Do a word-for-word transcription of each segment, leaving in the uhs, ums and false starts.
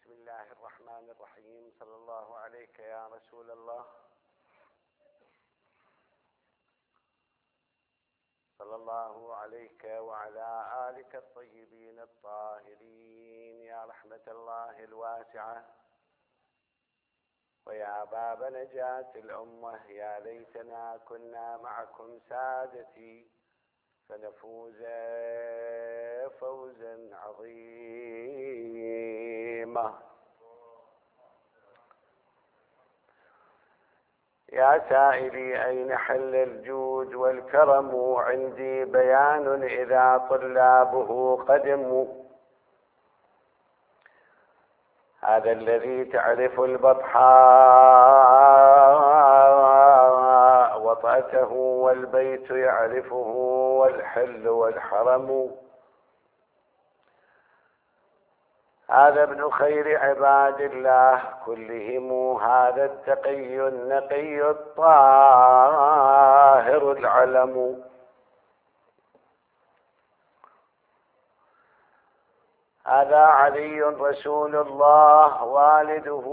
بسم الله الرحمن الرحيم. صلى الله عليك يا رسول الله، صلى الله عليك وعلى آلك الطيبين الطاهرين يا رحمة الله الواسعة ويا باب نجاة الأمة. يا ليتنا كنا معكم سادتي فنفوز فوزا عظيما. يا سائلي أين حل الجود والكرم؟ عندي بيان إذا طلابه قدموا. هذا الذي تعرف البطحاء وطأته والبيت يعرفه والحل والحرم. هذا ابن خير عباد الله كلهم، هذا التقي النقي الطاهر العلم. هذا علي رسول الله والده،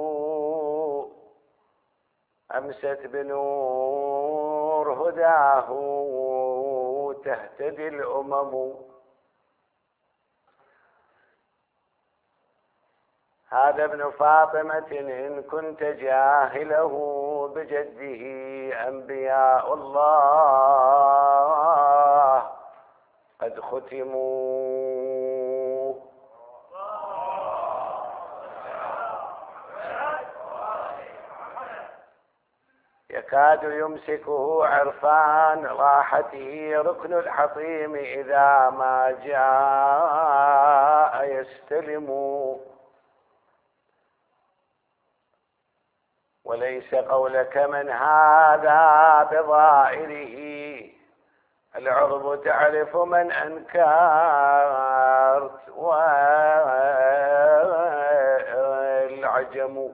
أمست بنور هداه تهتدي الأمم. هذا ابن فاطمة إن كنت جاهله بجده أنبياء الله قد ختموا. يكاد يمسكه عرفان راحته ركن الحطيم إذا ما جاء يستلم. وليس قولك من هذا بظاهره، العرب تعرف من أنكرت والعجم.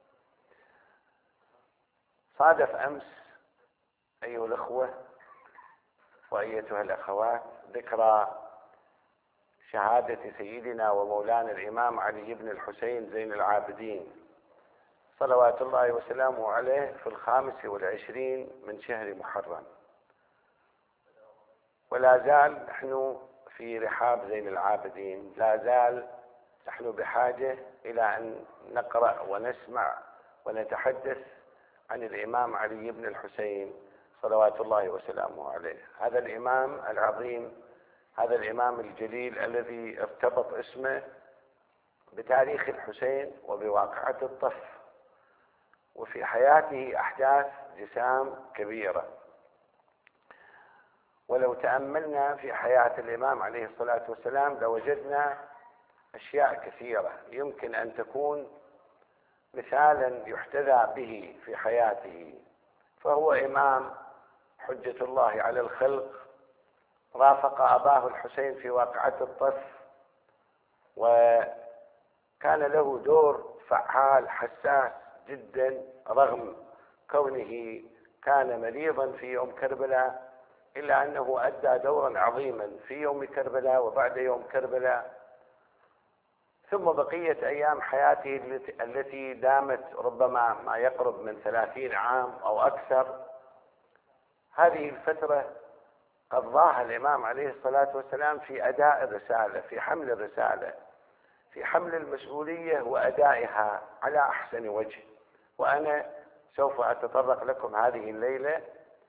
صادف أمس أيها الأخوة وأيتها الأخوات ذكرى شهادة سيدنا ومولانا الإمام علي بن الحسين زين العابدين صلوات الله وسلامه عليه في الخامس والعشرين من شهر محرم. ولا زال نحن في رحاب زين العابدين، لا زال نحن بحاجة إلى أن نقرأ ونسمع ونتحدث عن الإمام علي بن الحسين صلوات الله وسلامه عليه. هذا الإمام العظيم، هذا الإمام الجليل الذي ارتبط اسمه بتاريخ الحسين وبواقعة الطف، وفي حياته أحداث جسام كبيرة. ولو تأملنا في حياة الإمام عليه الصلاة والسلام لوجدنا أشياء كثيرة يمكن أن تكون مثالا يحتذى به في حياته. فهو إمام حجة الله على الخلق، رافق أباه الحسين في واقعة الطف، وكان له دور فعال حساس جدا رغم كونه كان مريضا في يوم كربلاء، إلا أنه أدى دورا عظيما في يوم كربلاء وبعد يوم كربلاء. ثم بقية أيام حياته التي دامت ربما ما يقرب من ثلاثين عام أو أكثر، هذه الفترة قضاها الإمام عليه الصلاة والسلام في أداء الرسالة، في حمل الرسالة، في حمل المسؤولية وأدائها على أحسن وجه. وأنا سوف أتطرق لكم هذه الليلة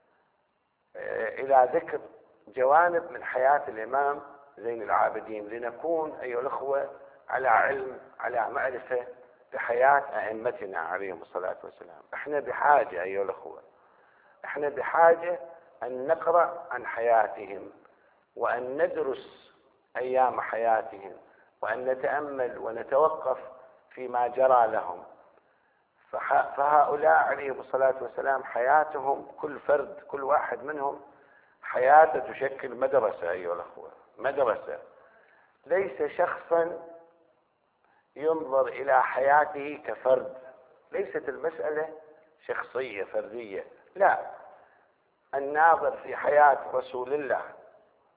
إلى ذكر جوانب من حياة الإمام زين العابدين لنكون أيها الأخوة على علم، على معرفة بحياة أئمتنا عليهم الصلاة والسلام. احنا بحاجة أيها الأخوة، احنا بحاجة أن نقرأ عن حياتهم وأن ندرس أيام حياتهم وأن نتأمل ونتوقف فيما جرى لهم. فهؤلاء عليهم الصلاة والسلام حياتهم كل فرد كل واحد منهم حياته تشكل مدرسة أيها الأخوة، مدرسة. ليس شخصا ينظر إلى حياته كفرد، ليست المسألة شخصية فردية، لا، الناظر في حياة رسول الله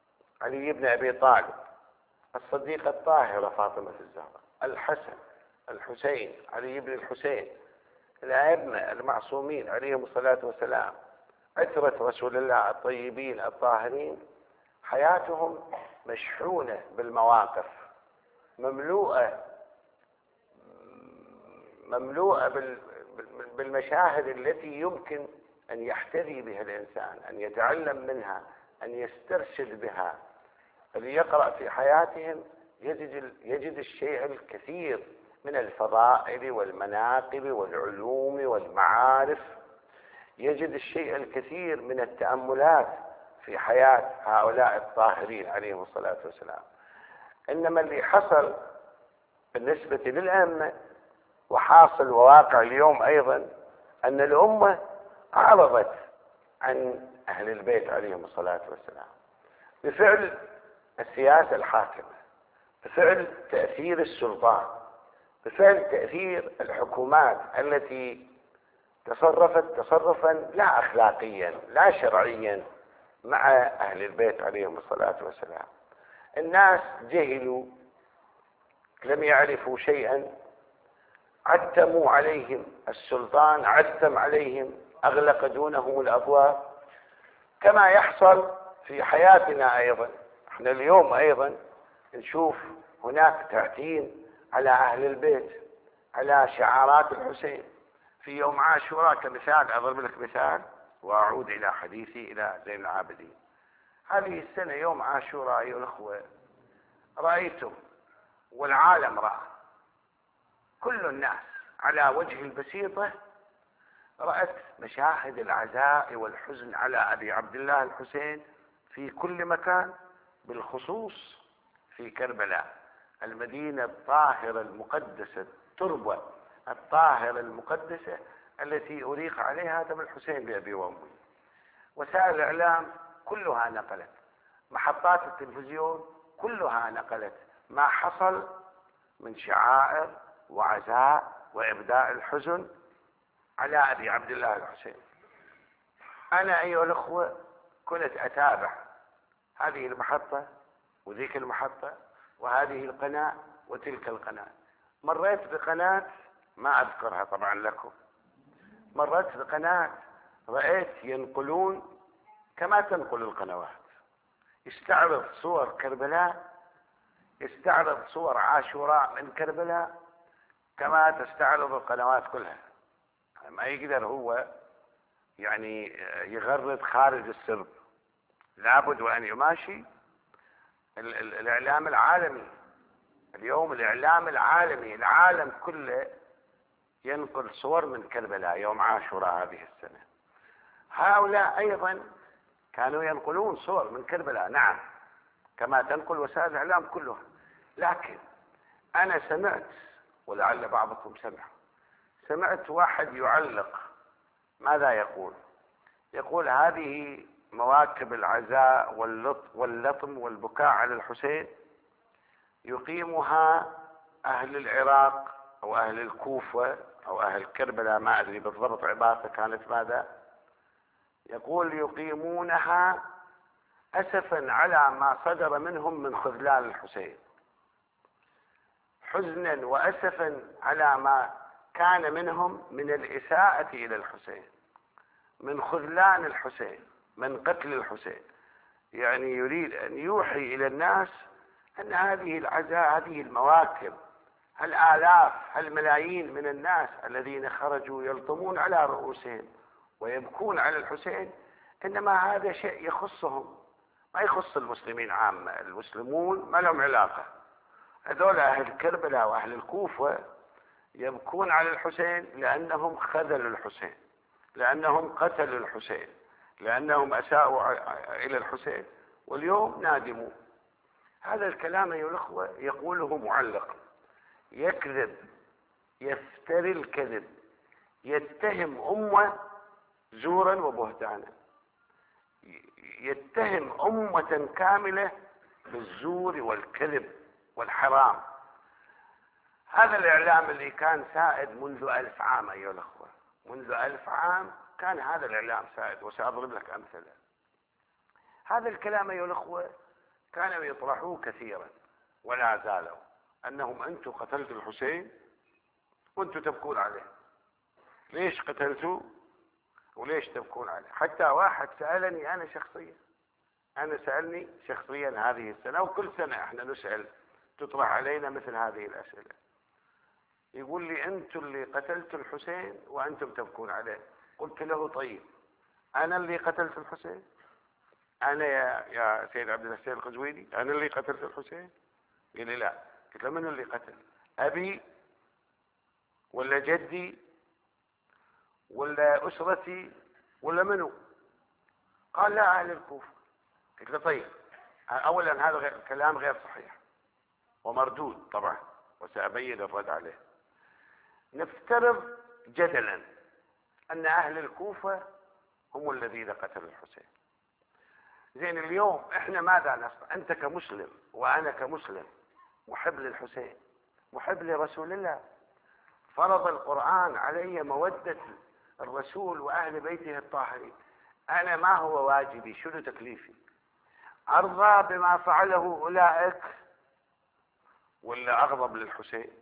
علي بن أبي طالب، الصديقة الطاهرة فاطمة الزهراء، الحسن، الحسين علي بن الحسين، الأئمة المعصومين عليهم الصلاة والسلام، عترة رسول الله الطيبين الطاهرين، حياتهم مشحونة بالمواقف، مملوءة مملوءة بالمشاهد التي يمكن أن يحتذي بها الإنسان، أن يتعلم منها، أن يسترشد بها. اللي يقرأ في حياتهم يجد يجد الشيء الكثير من الفضائل والمناقب والعلوم والمعارف، يجد الشيء الكثير من التأملات في حياة هؤلاء الطاهرين عليهم الصلاة والسلام. إنما اللي حصل بالنسبة للأئمة وحاصل وواقع اليوم أيضا أن الأمة أعرضت عن أهل البيت عليهم الصلاة والسلام بفعل السياسة الحاكمة، بفعل تأثير السلطان، بفعل تأثير الحكومات التي تصرفت تصرفا لا أخلاقيا لا شرعيا مع أهل البيت عليهم الصلاة والسلام. الناس جهلوا، لم يعرفوا شيئا، عتموا عليهم السلطان، عتم عليهم، أغلق دونهم الأبواب، كما يحصل في حياتنا أيضا. احنا اليوم أيضا نشوف هناك تعتيم على أهل البيت، على شعارات الحسين في يوم عاشوراء كمثال. أضرب لك مثال وأعود إلى حديثي إلى زين العابدين. هذه السنة يوم عاشوراء أيها الأخوة رأيتم والعالم رأى، كل الناس على وجه البسيطة رأت مشاهد العزاء والحزن على أبي عبد الله الحسين في كل مكان، بالخصوص في كربلاء، المدينة الطاهرة المقدسة، التربة الطاهرة المقدسة التي أريق عليها دم الحسين بأبي وأمي. وسائل الإعلام كلها نقلت، محطات التلفزيون كلها نقلت ما حصل من شعائر وعزاء وإبداء الحزن على أبي عبد الله الحسين. أنا أيها الأخوة كنت أتابع هذه المحطة وذيك المحطة وهذه القناة وتلك القناة. مريت بقناة ما أذكرها طبعا لكم، مريت بقناة رأيت ينقلون كما تنقل القنوات، يستعرض صور كربلاء، يستعرض صور عاشوراء من كربلاء كما تستعرض القنوات كلها. ما يقدر هو يعني يغرد خارج السرب، لابد وأن يماشي الإعلام العالمي. اليوم الإعلام العالمي، العالم كله ينقل صور من كربلاء يوم عاشوراء هذه السنة. هؤلاء أيضا كانوا ينقلون صور من كربلاء، نعم، كما تنقل وسائل الإعلام كلها. لكن أنا سمعت، ولعل بعضكم سمع، سمعت واحد يعلق، ماذا يقول؟ يقول هذه مواكب العزاء واللطم والبكاء على الحسين يقيمها أهل العراق أو أهل الكوفة أو أهل كربلاء، ما أدري بالضبط عبارته كانت ماذا. يقول يقيمونها أسفا على ما صدر منهم من خذلان الحسين، حزنا وأسفا على ما كان منهم من الإساءة إلى الحسين، من خذلان الحسين، من قتل الحسين. يعني يريد أن يوحي إلى الناس أن هذه العزاء، هذه المواكب، هالآلاف هالملايين من الناس الذين خرجوا يلطمون على رؤوسهم ويبكون على الحسين، إنما هذا شيء يخصهم، ما يخص المسلمين عامة. المسلمون ما لهم علاقة. هذول أهل كربلاء وأهل الكوفة يبكون على الحسين لأنهم خذلوا الحسين، لأنهم قتلوا الحسين، لأنهم أساءوا إلى الحسين، واليوم نادموا. هذا الكلام أيها الأخوة يقوله معلق، يكذب، يفتري الكذب، يتهم أمة زورا وبهتانا، يتهم أمة كاملة بالزور والكذب والحرام. هذا الإعلام اللي كان سائد منذ ألف عام أيها الأخوة، منذ ألف عام كان هذا الإعلام سائد، وسأضرب لك أمثلة. هذا الكلام أيها الأخوة كانوا يطرحوه كثيرا ولا زالوا، أنهم أنتم قتلتوا الحسين، وانتم تبكون عليه. ليش قتلتوا وليش تبكون عليه؟ حتى واحد سألني أنا شخصيا، أنا سألني شخصيا هذه السنة، وكل سنة احنا نسأل، تطرح علينا مثل هذه الأسئلة. يقول لي أنتم اللي قتلتوا الحسين وأنتم تبكون عليه. قلت له طيب أنا اللي قتلت الحسين؟ أنا يا, يا سيد عبد الحسين القزويني أنا اللي قتلت الحسين؟ قال لي لا. قلت له من اللي قتل؟ أبي ولا جدي ولا أسرتي ولا منو؟ قال لا أهل الكوفة. قلت له طيب أولا هذا غير كلام غير صحيح ومردود طبعا، وسأبين الرد عليه. نفترض جدلا أن أهل الكوفة هم الذين قتلوا الحسين. زين اليوم احنا ماذا نصنع؟ أنت كمسلم وأنا كمسلم محب للحسين محب لرسول الله، فرض القرآن علي مودة الرسول وأهل بيته الطاهرين. أنا ما هو واجبي؟ شنو تكليفي؟ أرضى بما فعله أولئك ولا أغضب للحسين؟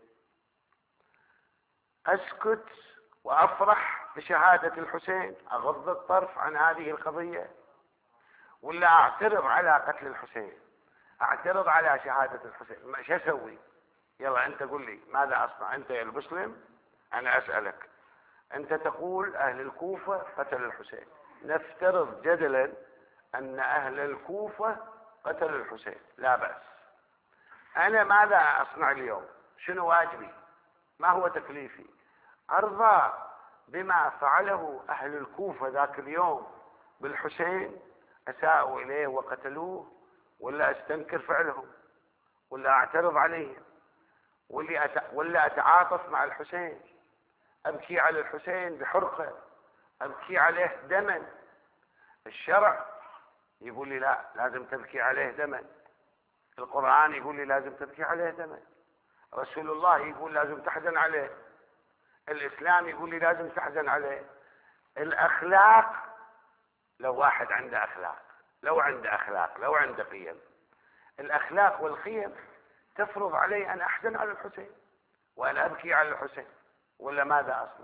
أسكت وأفرح بشهادة الحسين، أغض الطرف عن هذه القضية، ولا أعترض على قتل الحسين، أعترض على شهادة الحسين؟ شو أسوي؟ يلا أنت قل لي ماذا أصنع؟ أنت يا المسلم أنا أسألك، أنت تقول أهل الكوفة قتل الحسين. نفترض جدلا أن أهل الكوفة قتلوا الحسين، لا بأس. أنا ماذا أصنع اليوم؟ شنو واجبي؟ ما هو تكليفي؟ أرضى بما فعله أهل الكوفة ذاك اليوم بالحسين، أساءوا إليه وقتلوه، ولا أستنكر فعلهم، ولا أعترض عليهم، ولا أتعاطف مع الحسين، أبكي على الحسين بحرقة، أبكي عليه دما؟ الشرع يقول لي لا، لازم تبكي عليه دما. القرآن يقول لي لازم تبكي عليه دما. رسول الله يقول لازم تحزن عليه. الإسلام يقول لي لازم تحزن عليه. الأخلاق، لو واحد عنده أخلاق لو عنده أخلاق لو عنده قيم، الأخلاق والقيم تفرض علي أن أحزن على الحسين وأن أبكي على الحسين، ولا ماذا أصنع؟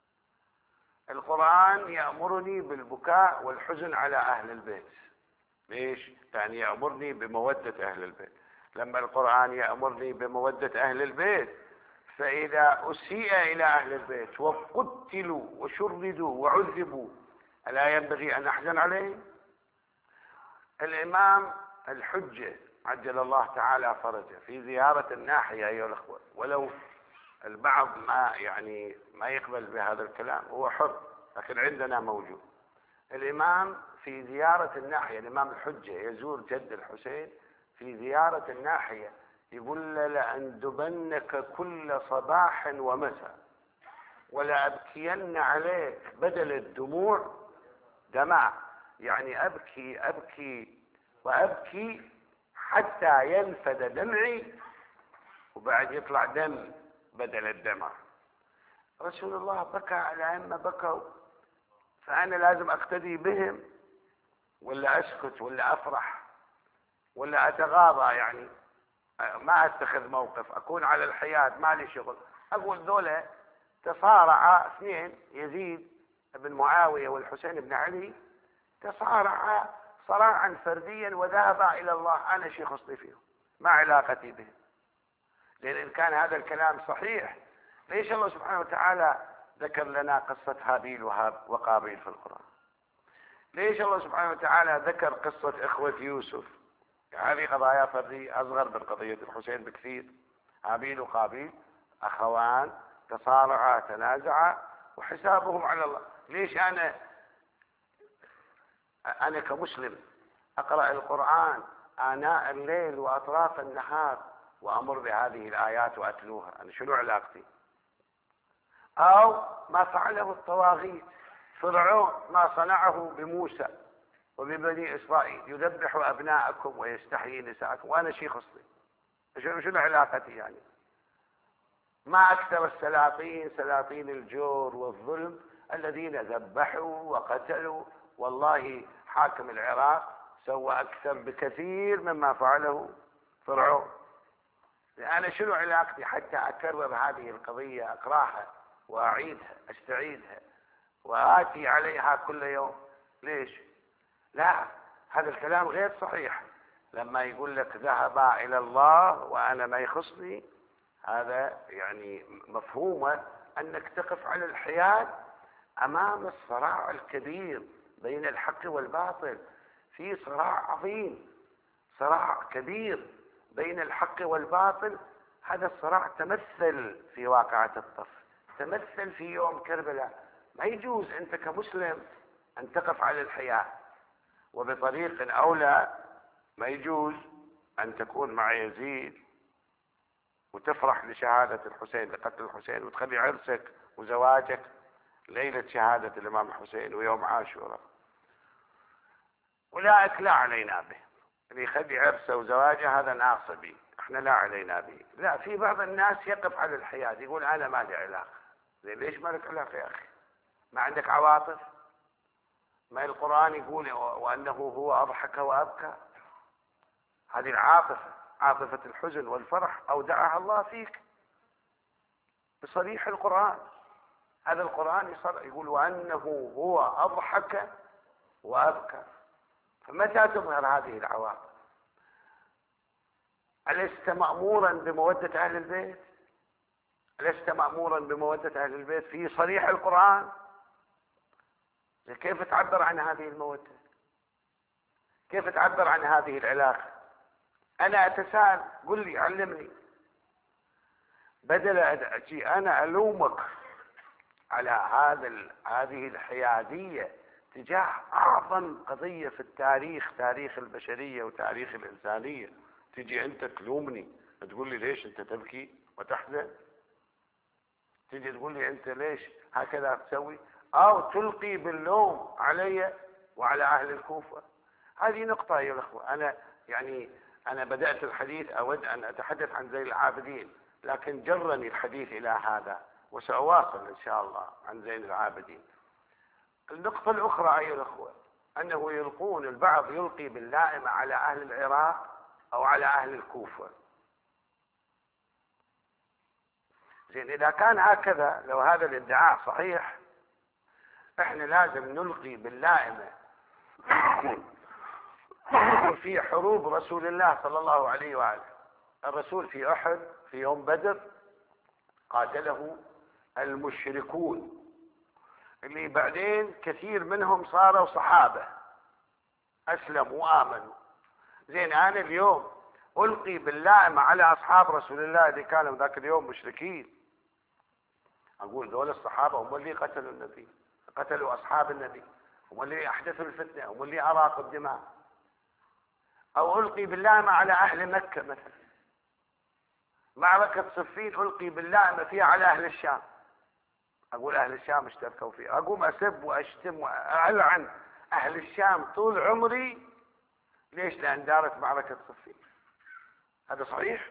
القرآن يأمرني بالبكاء والحزن على أهل البيت. ليش؟ يعني يأمرني بمودة أهل البيت. لما القرآن يأمرني بمودة أهل البيت، فإذا أسيء إلى أهل البيت وقتلوا وشردوا وعذبوا ألا ينبغي أن أحزن عليهم؟ الإمام الحجة عجل الله تعالى فرجه في زيارة الناحية أيها الأخوة، ولو البعض ما يعني ما يقبل بهذا الكلام هو حر، لكن عندنا موجود. الإمام في زيارة الناحية، الإمام الحجة يزور جد الحسين في زيارة الناحية، يقول له لأندبنك كل صباح ومساء ولأبكين عليك بدل الدموع دمع. يعني أبكي أبكي وأبكي حتى ينفد دمعي، وبعد يطلع دم بدل الدمع. رسول الله بكى على أئمة بكوا، فأنا لازم أقتدي بهم، ولا أسكت ولا أفرح ولا أتغاضى؟ يعني ما أتخذ موقف، أكون على الحياة ما لي شغل. أقول ذولا تصارع اثنين، يزيد بن معاوية والحسين بن علي، تصارع صراعا فرديا وذهبا إلى الله، أنا شيء خصني فيهم، ما علاقتي بهم. لأن إن كان هذا الكلام صحيح، ليش الله سبحانه وتعالى ذكر لنا قصة هابيل وقابيل في القرآن؟ ليش الله سبحانه وتعالى ذكر قصة إخوة يوسف؟ هذه قضايا فردية أصغر من قضية الحسين بكثير. هابيل وقابيل أخوان تصارعا تنازعا وحسابهم على الله. ليش أنا أنا كمسلم أقرأ القرآن آناء الليل وأطراف النهار وأمر بهذه الآيات وأتلوها؟ أنا شنو علاقتي؟ أو ما فعله الطواغيت، فرعون ما صنعه بموسى وببني إسرائيل، يذبح أبناءكم ويستحيي نساءكم، وأنا شيء خصني؟ شنو علاقتي يعني؟ ما أكثر السلاطين، سلاطين الجور والظلم الذين ذبحوا وقتلوا. والله حاكم العراق سوى أكثر بكثير مما فعله فرعون. أنا شنو علاقتي حتى أكرر هذه القضية، أقراها وأعيدها أستعيدها وآتي عليها كل يوم؟ ليش؟ لا، هذا الكلام غير صحيح. لما يقول لك ذهب إلى الله وأنا ما يخصني، هذا يعني مفهومه أنك تقف على الحياد أمام الصراع الكبير بين الحق والباطل. في صراع عظيم، صراع كبير بين الحق والباطل. هذا الصراع تمثل في واقعة الطف، تمثل في يوم كربلاء. ما يجوز أنت كمسلم أن تقف على الحياد، وبطريق أولى ما يجوز أن تكون مع يزيد وتفرح لشهادة الحسين، لقتل الحسين، وتخلي عرسك وزواجك ليلة شهادة الإمام الحسين ويوم عاشوراء. أولئك لا علينا به، اللي يخلي عرسه وزواجه هذا ناصبي، احنا لا علينا به. لا، في بعض الناس يقف على الحياد يقول أنا ما لي علاقة. ليش ما لك علاقة يا أخي؟ ما عندك عواطف؟ ما القرآن يقول وأنه هو أضحك وأبكى؟ هذه العاطفة، عاطفة الحزن والفرح أودعها الله فيك بصريح القرآن. هذا القرآن يقول وأنه هو أضحك وأبكى. فمتى تظهر هذه العواطف؟ ألست مأمورا بمودة أهل البيت؟ ألست مأمورا بمودة أهل البيت في صريح القرآن؟ كيف تعبر عن هذه المودة؟ كيف تعبر عن هذه العلاقة؟ أنا أتساءل، قل لي، علمني، بدل أجي أنا ألومك على هذا هذه الحيادية تجاه أعظم قضية في التاريخ، تاريخ البشرية وتاريخ الإنسانية. تجي أنت تلومني، تقول لي ليش أنت تبكي وتحزن؟ تجي تقول لي أنت ليش هكذا تسوي، أو تلقي باللوم علي وعلى أهل الكوفة. هذه نقطة أيها الأخوة. أنا يعني أنا بدأت الحديث أود أن أتحدث عن زين العابدين، لكن جرني الحديث إلى هذا، وسأواصل إن شاء الله عن زين العابدين. النقطة الأخرى أيها الأخوة، أنه يلقون البعض يلقي باللائمة على أهل العراق أو على أهل الكوفة. زين، إذا كان هكذا، لو هذا الادعاء صحيح، احنا لازم نلقي باللائمة في حروب رسول الله صلى الله عليه وآله. الرسول في أحد في يوم بدر قاتله المشركون اللي بعدين كثير منهم صاروا صحابة أسلموا وآمنوا. زين، أنا اليوم ألقي باللائمة على أصحاب رسول الله اللي كانوا ذاك اليوم مشركين، أقول دول الصحابة هم اللي قتلوا النبي، قتلوا أصحاب النبي، هم اللي أحدثوا الفتنة، هم اللي أراقوا الدماء. أو ألقي باللائمة على أهل مكة مثلا، معركة صفين ألقي باللائمة فيها على أهل الشام، أقول أهل الشام اشتركوا فيها، أقوم أسب وأشتم وألعن أهل الشام طول عمري. ليش؟ لأن دارت معركة صفين. هذا صحيح؟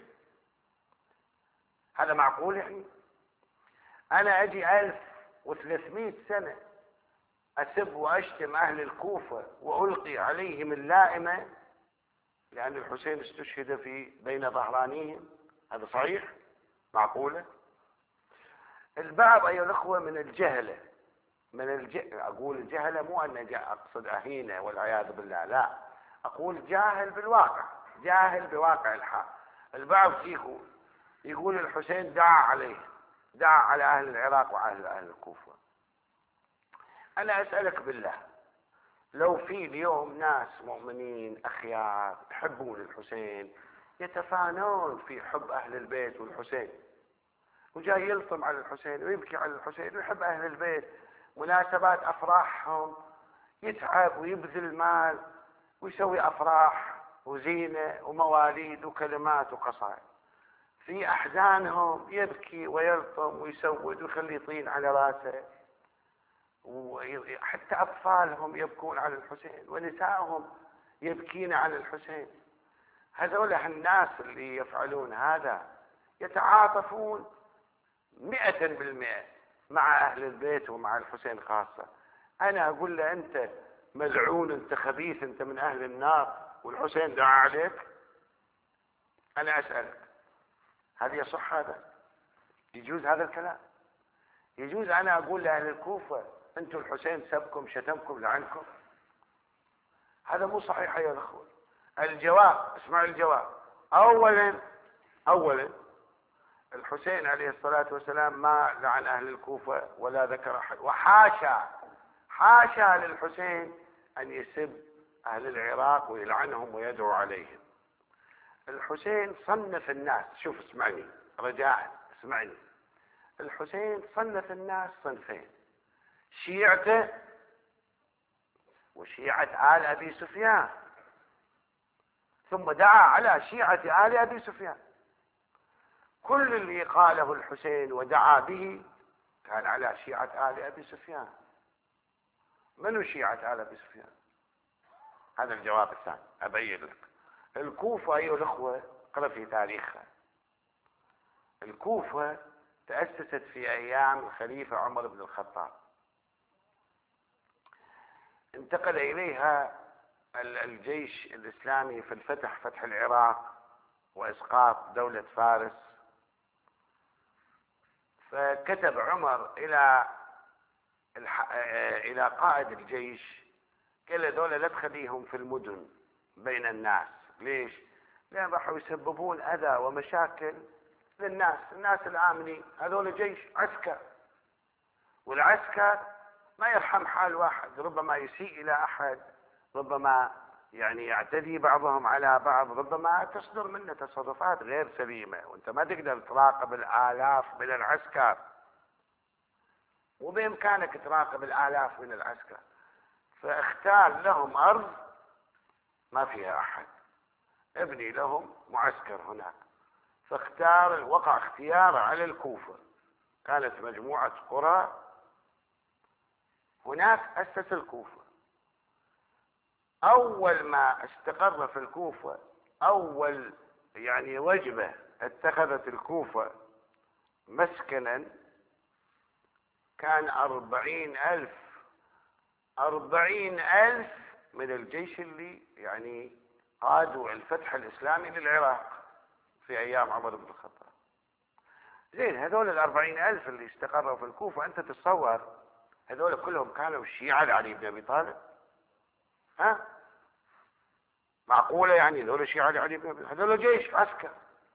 هذا معقول؟ يعني أنا أجي ألف وثلاثمائة سنة أسب وأشتم أهل الكوفة وألقي عليهم اللائمة لأن الحسين استشهد في بين ظهرانيهم؟ هذا صحيح؟ معقولة؟ البعض أيها الأخوة من الجهلة، من الج... أقول الجهلة مو أن أقصد أهينة والعياذ بالله، لا، أقول جاهل بالواقع، جاهل بواقع الحال. البعض فيكم يقول الحسين دعا عليه، دعا على أهل العراق وأهل أهل الكوفة. أنا أسألك بالله، لو في اليوم ناس مؤمنين أخيار يحبون الحسين، يتفانون في حب أهل البيت والحسين، وجاي يلطم على الحسين ويبكي على الحسين ويحب أهل البيت، مناسبات أفراحهم يتعب ويبذل مال ويسوي أفراح وزينة ومواليد وكلمات وقصائد، في أحزانهم يبكي ويلطم ويسود ويخلي طين على راسه، وحتى أطفالهم يبكون على الحسين ونسائهم يبكين على الحسين. هذول الناس اللي يفعلون هذا يتعاطفون مئة بالمئة مع أهل البيت ومع الحسين خاصة. أنا أقول له أنت ملعون، أنت خبيث، أنت من أهل النار، والحسين دعا عليك؟ أنا أسألك، هل يصح هذا؟ يجوز هذا الكلام؟ يجوز أنا أقول لأهل الكوفة أنتم الحسين سبكم شتمكم لعنكم؟ هذا مو صحيح يا الأخوة. الجواب، اسمعوا الجواب. أولا أولا الحسين عليه الصلاة والسلام ما لعن أهل الكوفة ولا ذكر أحد، وحاشا حاشا للحسين أن يسب أهل العراق ويلعنهم ويدعو عليهم. الحسين صنف الناس، شوف اسمعني رجاء اسمعني، الحسين صنف الناس صنفين: شيعته وشيعة آل أبي سفيان، ثم دعا على شيعة آل أبي سفيان. كل اللي قاله الحسين ودعا به كان على شيعة آل أبي سفيان. من شيعة آل أبي سفيان؟ هذا الجواب الثاني أبين لك. الكوفة أيها الأخوة اقرأ في تاريخها. الكوفة تأسست في أيام الخليفة عمر بن الخطاب، انتقل إليها الجيش الإسلامي في الفتح، فتح العراق وإسقاط دولة فارس. فكتب عمر إلى إلى قائد الجيش قال ذولا لا تخليهم في المدن بين الناس. ليش؟ لأن راحوا يسببون أذى ومشاكل للناس، الناس الآمنين. هذول جيش عسكر، والعسكر ما يرحم حال واحد، ربما يسيء إلى أحد، ربما يعني يعتدي بعضهم على بعض، ربما تصدر منه تصرفات غير سليمة، وانت ما تقدر تراقب الآلاف من العسكر، وبإمكانك تراقب الآلاف من العسكر. فاختار لهم أرض ما فيها أحد، ابني لهم معسكر هناك. فاختار، وقع اختياره على الكوفة، كانت مجموعة قرى هناك، أسس الكوفة. أول ما استقر في الكوفة، أول يعني وجبة اتخذت الكوفة مسكنا كان أربعين ألف أربعين ألف من الجيش اللي يعني قادوا الفتح الإسلامي للعراق في أيام عمر بن الخطاب. زين، هذول الأربعين ألف اللي استقروا في الكوفة، أنت تتصور هذول كلهم كانوا الشيعة لعلي بن أبي طالب؟ ها؟ معقولة يعني هذول الشيعة لعلي بن أبي طالب؟ هذول جيش عسكر،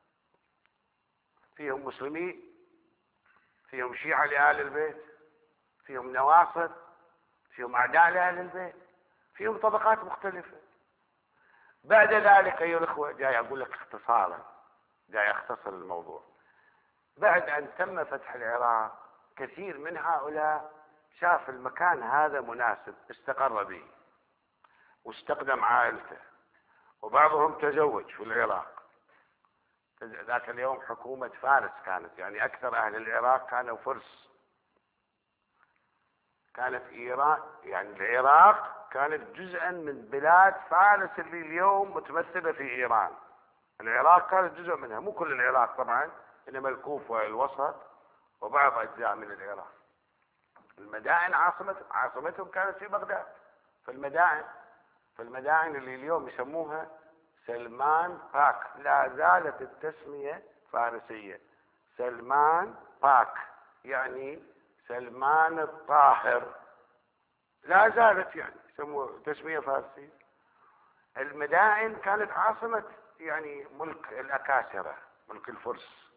فيهم مسلمين، فيهم شيعة لآل البيت، فيهم نواصر، فيهم أعداء لأهل البيت، فيهم طبقات مختلفة. بعد ذلك أيها الأخوة، جاي أقول لك اختصارا، جاي أختصر الموضوع. بعد أن تم فتح العراق، كثير من هؤلاء شاف المكان هذا مناسب، استقر به واستقدم عائلته، وبعضهم تزوج في العراق. ذاك اليوم حكومة فارس كانت، يعني أكثر أهل العراق كانوا فرس. كانت إيران، يعني العراق كانت جزءا من بلاد فارس اللي اليوم متمثلة في إيران. العراق كانت جزء منها، مو كل العراق طبعا، إنما الكوفة والوسط وبعض أجزاء من العراق. المدائن عاصمة عاصمتهم كانت في بغداد. في المدائن في المدائن اللي اليوم يسموها سلمان باك، لا زالت التسمية فارسية، سلمان باك يعني سلمان الطاهر، لا زالت يعني يسموها تسمية فارسية. المدائن كانت عاصمة يعني ملك الأكاسرة، ملك الفرس.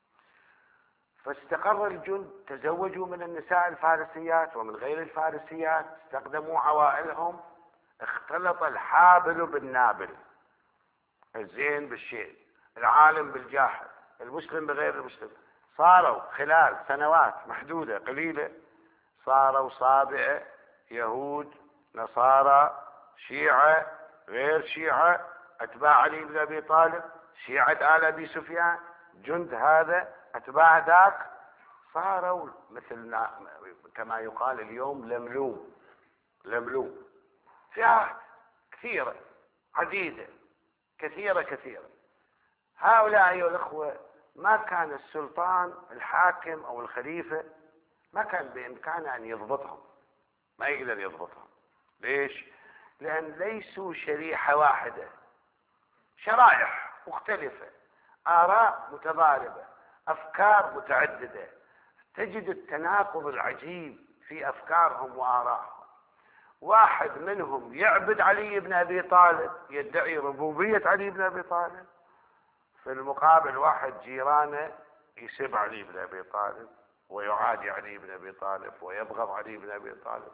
فاستقر الجند، تزوجوا من النساء الفارسيات ومن غير الفارسيات، استخدموا عوائلهم، اختلط الحابل بالنابل، الزين بالشين، العالم بالجاهل، المسلم بغير المسلم. صاروا خلال سنوات محدودة قليلة صاروا صابئة، يهود، نصارى، شيعة، غير شيعة، أتباع علي بن أبي طالب، شيعة آل أبي سفيان، جند هذا، أتباع ذاك، صاروا مثل كما يقال اليوم لملوم لملوم، فئات كثيرة عديدة كثيرة كثيرة. هؤلاء أيها الأخوة ما كان السلطان الحاكم أو الخليفة ما كان بإمكانه أن يضبطهم، ما يقدر يضبطهم. ليش؟ لأن ليسوا شريحة واحدة، شرائح مختلفة، آراء متضاربة، أفكار متعددة، تجد التناقض العجيب في أفكارهم وآرائهم. واحد منهم يعبد علي بن أبي طالب، يدعي ربوبية علي بن أبي طالب، في المقابل واحد جيرانه يسب علي بن أبي طالب ويعادي علي بن أبي طالب ويبغض علي بن أبي طالب.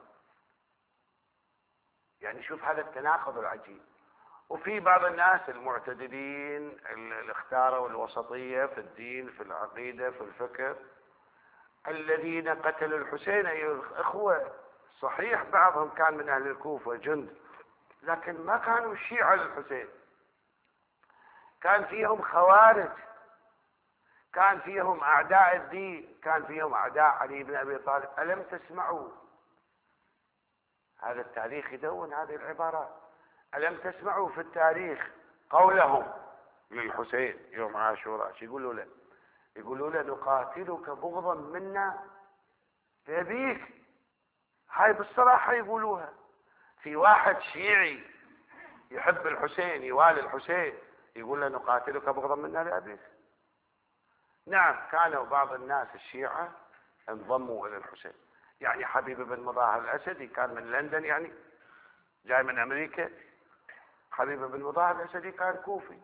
يعني شوف هذا التناقض العجيب. وفي بعض الناس المعتدلين اللي اختاروا الوسطية في الدين، في العقيدة، في الفكر، الذين قتلوا الحسين أيها الأخوة، صحيح بعضهم كان من أهل الكوفة جند، لكن ما كانوا شيعة للحسين، كان فيهم خوارج، كان فيهم أعداء الدين، كان فيهم أعداء علي بن أبي طالب. ألم تسمعوا؟ هذا التاريخ يدون هذه العبارات. ألم تسمعوا في التاريخ قولهم للحسين يوم عاشوراء؟ شو يقولوا له؟ يقولوا له نقاتلك بغضا منا لأبيك. هاي بالصراحة يقولوها. في واحد شيعي يحب الحسين، يوالي الحسين، يقول له نقاتلك بغضا منا لأبيك. نعم، كانوا بعض الناس الشيعة انضموا إلى الحسين. يعني حبيب بن مظاهر الأسدي كان من لندن، يعني جاي من أمريكا. حبيب بن مظاهر الأسدي كان كوفي.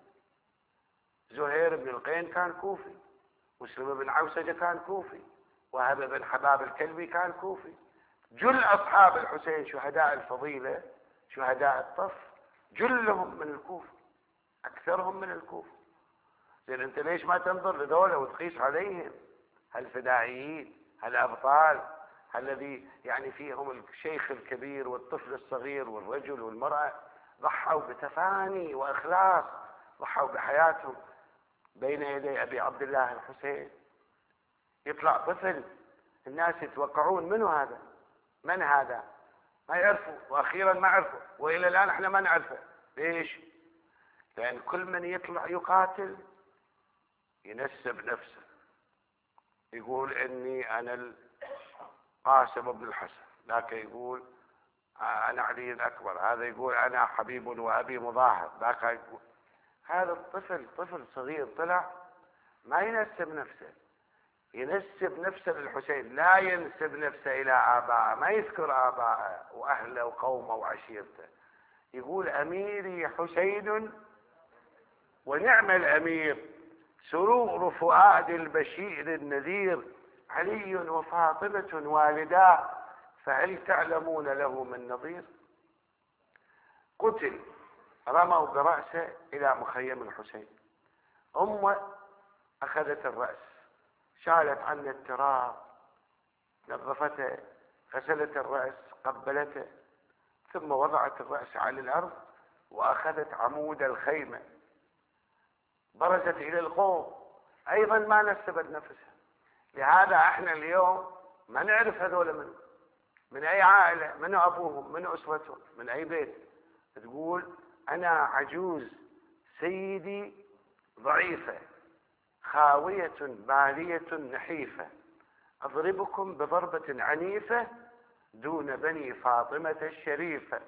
زهير بن القين كان كوفي. مسلم بن عوسجة كان كوفي. وهب بن حباب الكلبي كان كوفي. جل أصحاب الحسين شهداء الفضيلة، شهداء الطف، جلهم من الكوفة، أكثرهم من الكوفة. زين أنت ليش ما تنظر لدولة وتقيس عليهم هالفدائيين، هالأبطال، الذي يعني فيهم الشيخ الكبير والطفل الصغير والرجل والمرأة، ضحوا بتفاني وإخلاص، ضحوا بحياتهم بين يدي أبي عبد الله الحسين. يطلع طفل الناس يتوقعون منه هذا، من هذا؟ ما يعرفوا، وأخيرا ما عرفوا، وإلى الآن احنا ما نعرفه. ليش؟ لأن كل من يطلع يقاتل ينسب نفسه، يقول إني أنا القاسم بن الحسن، ذاك يقول أنا علي الأكبر، هذا يقول أنا حبيب وأبي مظاهر، ذاك يقول. هذا الطفل طفل صغير طلع ما ينسب نفسه، ينسب نفسه للحسين، لا ينسب نفسه إلى آبائه، ما يذكر آبائه وأهله وقومه وعشيرته، يقول أميري حسين ونعم الأمير، سرور فؤاد البشير النذير، علي وفاطمة والدا، فهل تعلمون له من نظير؟ قتل، رموا برأسه إلى مخيم الحسين. أمه أخذت الرأس، شالت عنه التراب، نظفته، غسلت الرأس، قبلته، ثم وضعت الرأس على الأرض وأخذت عمود الخيمة، برزت إلى القوم، أيضا ما نسبت نفسها. لهذا احنا اليوم ما نعرف هذول من من أي عائلة، من أبوهم، من أسرتهم، من أي بيت. تقول أنا عجوز سيدي ضعيفة خاوية بالية نحيفة، أضربكم بضربة عنيفة دون بني فاطمة الشريفة.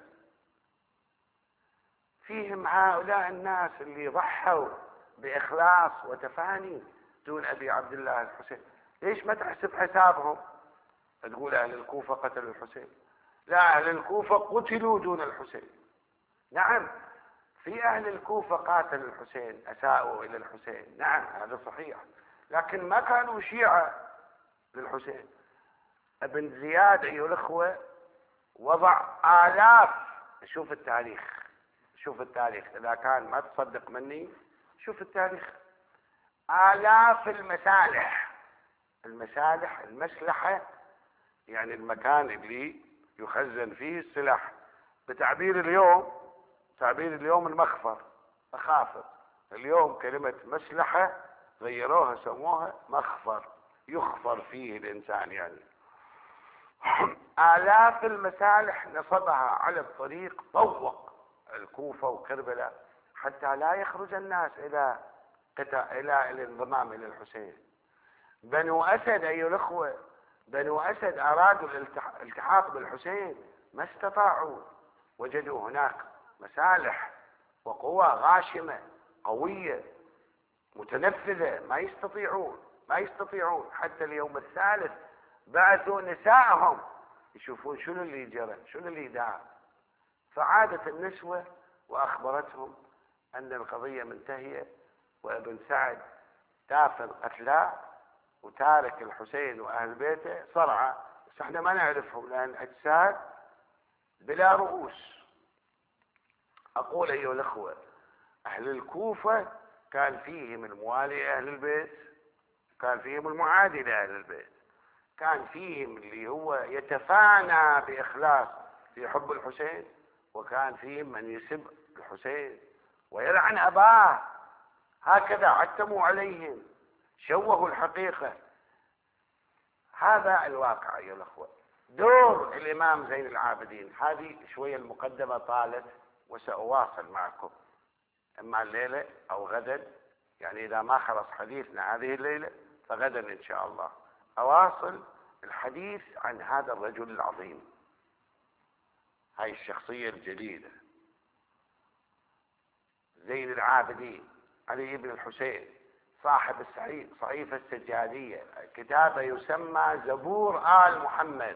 فيهم هؤلاء الناس اللي ضحوا بإخلاص وتفاني دون أبي عبد الله الحسين. ليش ما تحسب حسابهم؟ تقول أهل الكوفة قتلوا الحسين. لا، أهل الكوفة قتلوا دون الحسين. نعم، في أهل الكوفة قاتلوا الحسين، أساءوا إلى الحسين، نعم هذا صحيح، لكن ما كانوا شيعة للحسين. ابن زياد أيها الأخوة وضع آلاف، شوف التاريخ، شوف التاريخ، إذا كان ما تصدق مني شوف التاريخ، آلاف المسالح، المسالح المسلحة يعني المكان اللي يخزن فيه السلاح، بتعبير اليوم، تعبير اليوم المخفر، مخافر. اليوم كلمة مسلحة غيروها سموها مخفر، يخفر فيه الإنسان يعني. آلاف المسالح نصبها على الطريق، طوق الكوفة وكربلاء حتى لا يخرج الناس إلى قتال إلى الانضمام إلى الحسين. بنو أسد أيها الأخوة، بنو أسد أرادوا الالتحاق بالحسين ما استطاعوا، وجدوا هناك مسالح وقوى غاشمة قوية متنفذة، ما يستطيعون ما يستطيعون حتى اليوم الثالث بعثوا نساءهم يشوفون شنو اللي جرى، شنو اللي دار. فعادت النسوة وأخبرتهم أن القضية منتهية، وابن سعد دافن قتلاه وتارك الحسين وأهل بيته صرعى، بس احنا ما نعرفهم لأن أجساد بلا رؤوس. أقول أيها الأخوة، أهل الكوفة كان فيهم الموالي أهل البيت، كان فيهم المعادي لأهل البيت، كان فيهم اللي هو يتفانى بإخلاص في حب الحسين، وكان فيهم من يسب الحسين ويلعن أباه. هكذا عتموا عليهم، شوهوا الحقيقة. هذا الواقع أيها الأخوة. دور الإمام زين العابدين، هذه شوية المقدمة طالت وسأواصل معكم إما الليلة أو غدا، يعني إذا ما خلص حديثنا هذه الليلة فغدا إن شاء الله أواصل الحديث عن هذا الرجل العظيم، هاي الشخصية الجليلة زين العابدين علي بن الحسين صاحب الصحيفة السجادية، كتابه يسمى زبور آل محمد.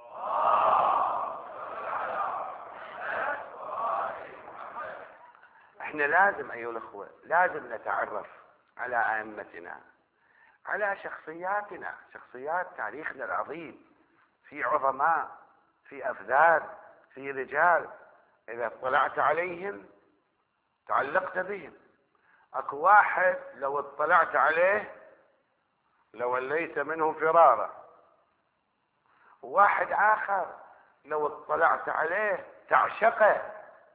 احنا لازم ايها الاخوة لازم نتعرف على ائمتنا، على شخصياتنا، شخصيات تاريخنا العظيم، في عظماء، في افذاذ، في رجال اذا اطلعت عليهم تعلقت بهم. اكو واحد لو اطلعت عليه لوليت منه فرارا، وواحد اخر لو اطلعت عليه تعشقه،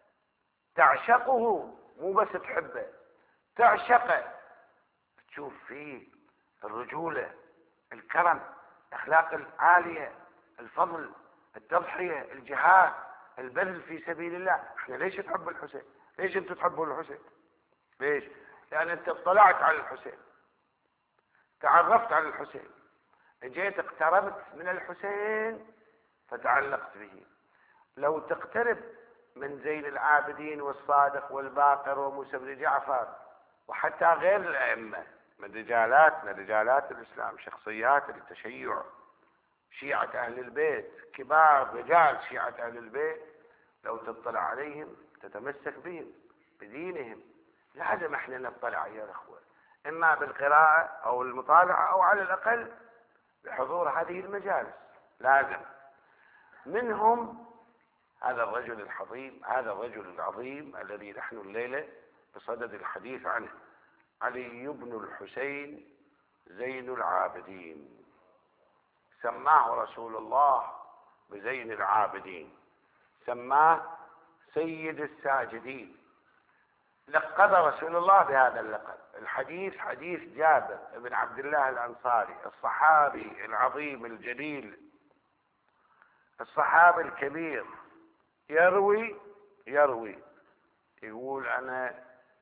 تعشقه مو بس تحبه، تعشقه، تشوف فيه الرجولة، الكرم، الأخلاق العالية، الفضل، التضحية، الجهاد، البذل في سبيل الله. احنا ليش تحب الحسين؟ ليش انتم تحبون الحسين؟ ليش؟ لأن انت اطلعت على الحسين، تعرفت على الحسين، اجيت اقتربت من الحسين فتعلقت به. لو تقترب من زين العابدين والصادق والباقر وموسى بن جعفر وحتى غير الأئمة من رجالات من رجالات الإسلام، شخصيات التشيع، شيعة أهل البيت، كبار رجال شيعة أهل البيت، لو تطلع عليهم تتمسك بهم بدينهم. لازم احنا نطلع يا الأخوة، إما بالقراءة أو المطالعة أو على الأقل بحضور هذه المجالس. لازم منهم هذا الرجل العظيم، هذا الرجل العظيم الذي نحن الليلة بصدد الحديث عنه، علي بن الحسين زين العابدين. سماه رسول الله بزين العابدين، سماه سيد الساجدين، لقب رسول الله بهذا اللقب. الحديث حديث جابر بن عبد الله الأنصاري الصحابي العظيم الجليل، الصحابي الكبير، يروي يروي يقول أنا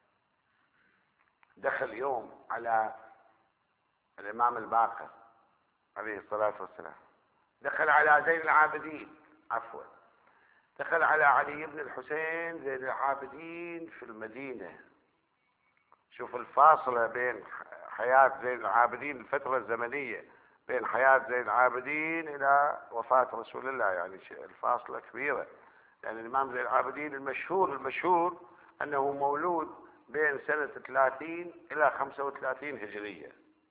دخل يوم على الإمام الباقر عليه الصلاة والسلام، دخل على زين العابدين عفوا دخل على علي بن الحسين زين العابدين في المدينة. شوف الفاصلة بين حياة زين العابدين، الفترة الزمنية بين حياة زين العابدين إلى وفاة رسول الله، يعني الفاصلة كبيرة. يعني الإمام زين العابدين المشهور المشهور أنه مولود بين سنة ثلاثين إلى خمسة وثلاثين هجرية،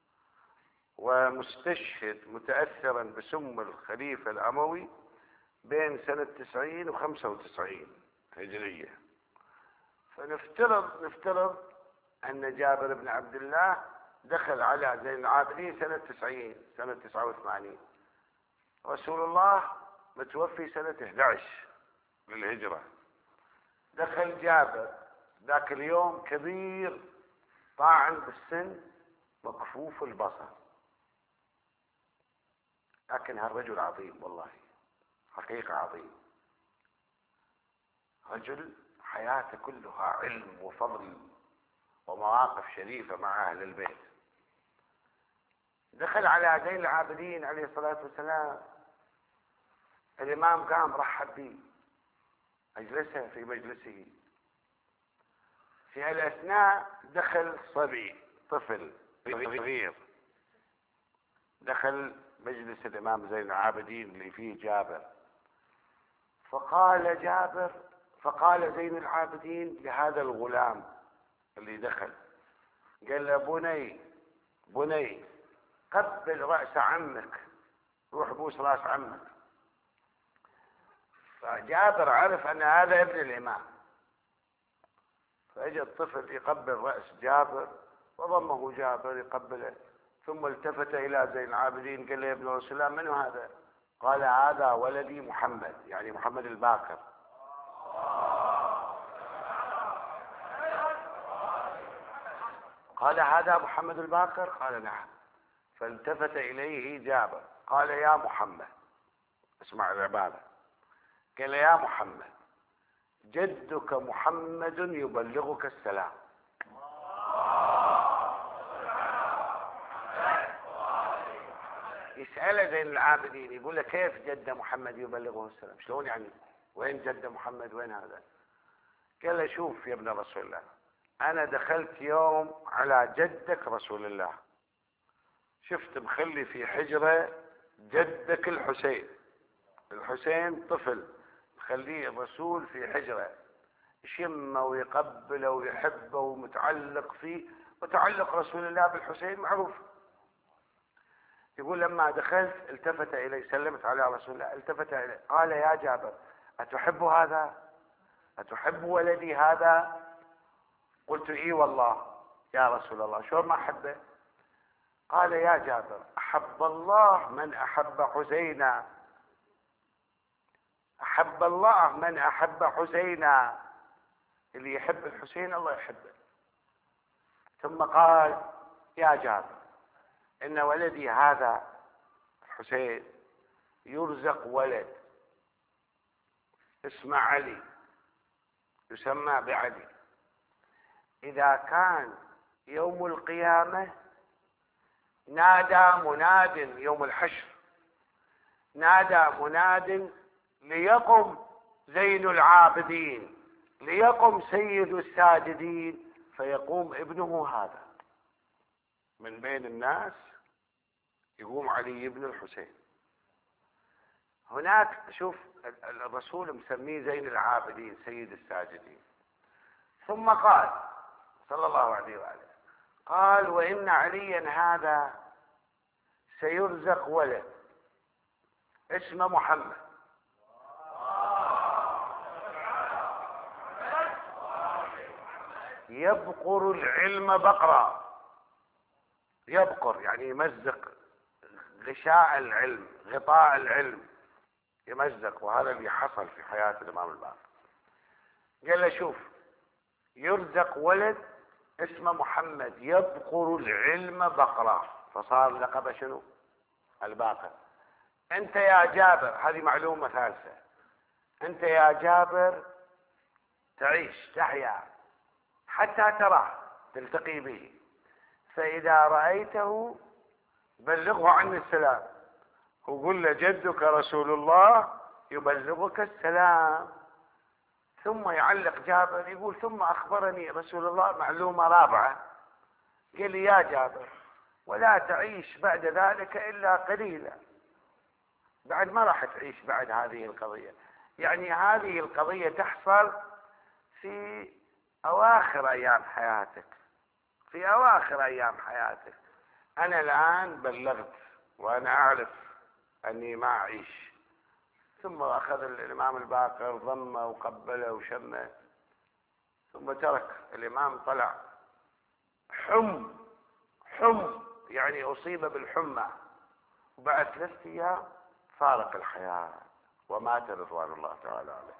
ومستشهد متأثرا بسم الخليفة الأموي بين سنة تسعين وخمسة وتسعين هجرية. فنفترض نفترض أن جابر بن عبد الله دخل على زين العابدين سنة تسعين، سنة تسعة وثمانين، رسول الله متوفي سنة إحدى عشر للهجرة. دخل جابر ذاك اليوم كبير طاعن بالسن مكفوف البصر، لكن هالرجل عظيم والله، حقيقة عظيم، رجل حياته كلها علم وفضل ومواقف شريفة مع أهل البيت. دخل على زين العابدين عليه الصلاة والسلام، الإمام قام رحب به، أجلسه في مجلسه. في هالأثناء دخل صبي طفل صغير دخل مجلس الإمام زين العابدين اللي فيه جابر، فقال جابر فقال زين العابدين لهذا الغلام اللي دخل، قال له: بني بني قبل رأس عمك، روح بوس رأس عمك. فجابر عرف أن هذا ابن الإمام، فأجى الطفل يقبل رأس جابر وضمه جابر يقبله، ثم التفت إلى زين العابدين قال له: يا ابن رسول الله من هذا؟ قال: هذا ولدي محمد، يعني محمد الباقر. قال: هذا محمد الباقر؟ قال: نعم. فالتفت إليه جابر قال: يا محمد، اسمع العبارة، قال: يا محمد جدك محمد يبلغك السلام. يسأله زين العابدين يقول له: كيف جد محمد يبلغه السلام؟ شلون يعني؟ وين جد محمد؟ وين هذا؟ قال له: شوف يا ابن رسول الله، أنا دخلت يوم على جدك رسول الله، شفت مخلي في حجرة جدك الحسين، الحسين طفل مخليه الرسول في حجرة، يشمه ويقبله ويحبه ومتعلق فيه، وتعلق رسول الله بالحسين معروف. يقول: لما دخلت التفت إلي، سلمت على رسول الله، التفت إلي قال: يا جابر أتحب هذا؟ أتحب ولدي هذا؟ قلت: إي والله يا رسول الله، شلون ما أحبه؟ قال: يا جابر أحب الله من أحب حسينا، أحب الله من أحب حسينا، اللي يحب الحسين الله يحبه. ثم قال: يا جابر إن ولدي هذا الحسين يرزق ولد اسمه علي، يسمى بعلي، إذا كان يوم القيامة نادى مناد، يوم الحشر نادى مناد: ليقم زين العابدين، ليقم سيد الساجدين، فيقوم ابنه هذا من بين الناس، يقوم علي بن الحسين. هناك شوف الرسول مسميه زين العابدين سيد الساجدين. ثم قال صلى الله عليه وآله، قال: وإن عليا هذا سيرزق ولد اسمه محمد، يبقر العلم بقرا، يبقر يعني يمزق غشاء العلم، غطاء العلم يمزق، وهذا اللي حصل في حياة الإمام الباقر. قال له: شوف، يرزق ولد اسمه محمد يبقر العلم بقرا، فصار لقب شنو؟ الباقر. انت يا جابر، هذه معلومة ثالثة، انت يا جابر تعيش تحيا حتى تراه تلتقي به، فإذا رأيته بلغه عني السلام، وقل له جدك رسول الله يبلغك السلام. ثم يعلق جابر يقول: ثم أخبرني رسول الله معلومة رابعة، قال لي: يا جابر ولا تعيش بعد ذلك إلا قليلا، بعد ما راح تعيش بعد هذه القضية، يعني هذه القضية تحصل في أواخر أيام حياتك، في أواخر أيام حياتك. أنا الآن بلغت وأنا أعرف أني ما أعيش. ثم أخذ الإمام الباقر ضمه وقبله وشمه، ثم ترك. الإمام طلع حم حم يعني أصيب بالحمى، وبعد ثلاثة أيام فارق الحياة ومات رضوان الله تعالى عليه.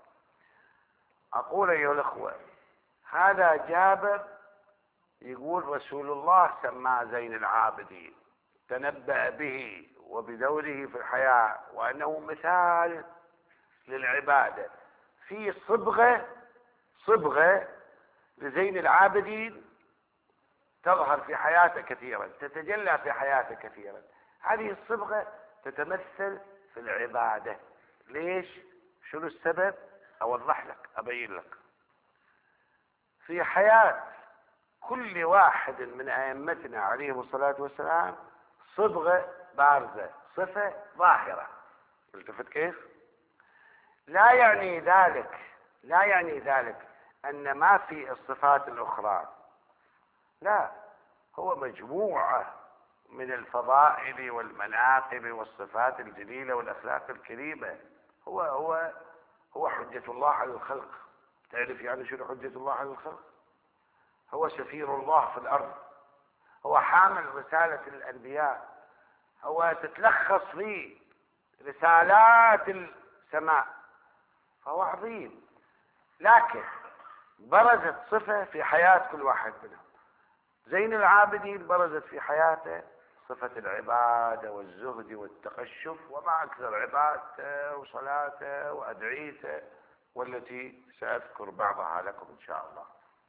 أقول أيها الأخوة، هذا جابر يقول رسول الله سماه زين العابدين، تنبأ به وبدوره في الحياة، وأنه مثال للعبادة، في صبغة صبغة لزين العابدين تظهر في حياته كثيرا، تتجلى في حياته كثيرا. هذه الصبغة تتمثل في العبادة. ليش؟ شنو السبب؟ أوضح لك، أبين لك. في حياة كل واحد من أئمتنا عليهم الصلاة والسلام صبغة بارزة، صفة ظاهرة. التفت كيف؟ لا يعني ذلك لا يعني ذلك أن ما في الصفات الأخرى، لا، هو مجموعة من الفضائل والمناقب والصفات الجليلة والأخلاق الكريمة. هو هو هو حجة الله على الخلق. تعرف يعني شنو حجة الله على الخلق؟ هو سفير الله في الأرض، هو حامل رسالة الأنبياء، هو تتلخص في رسالات السماء، فهو عظيم. لكن برزت صفة في حياة كل واحد منهم. زين العابدين برزت في حياته صفة العبادة والزهد والتقشف، وما أكثر عبادته وصلاته وأدعيته، والتي سأذكر بعضها لكم إن شاء الله.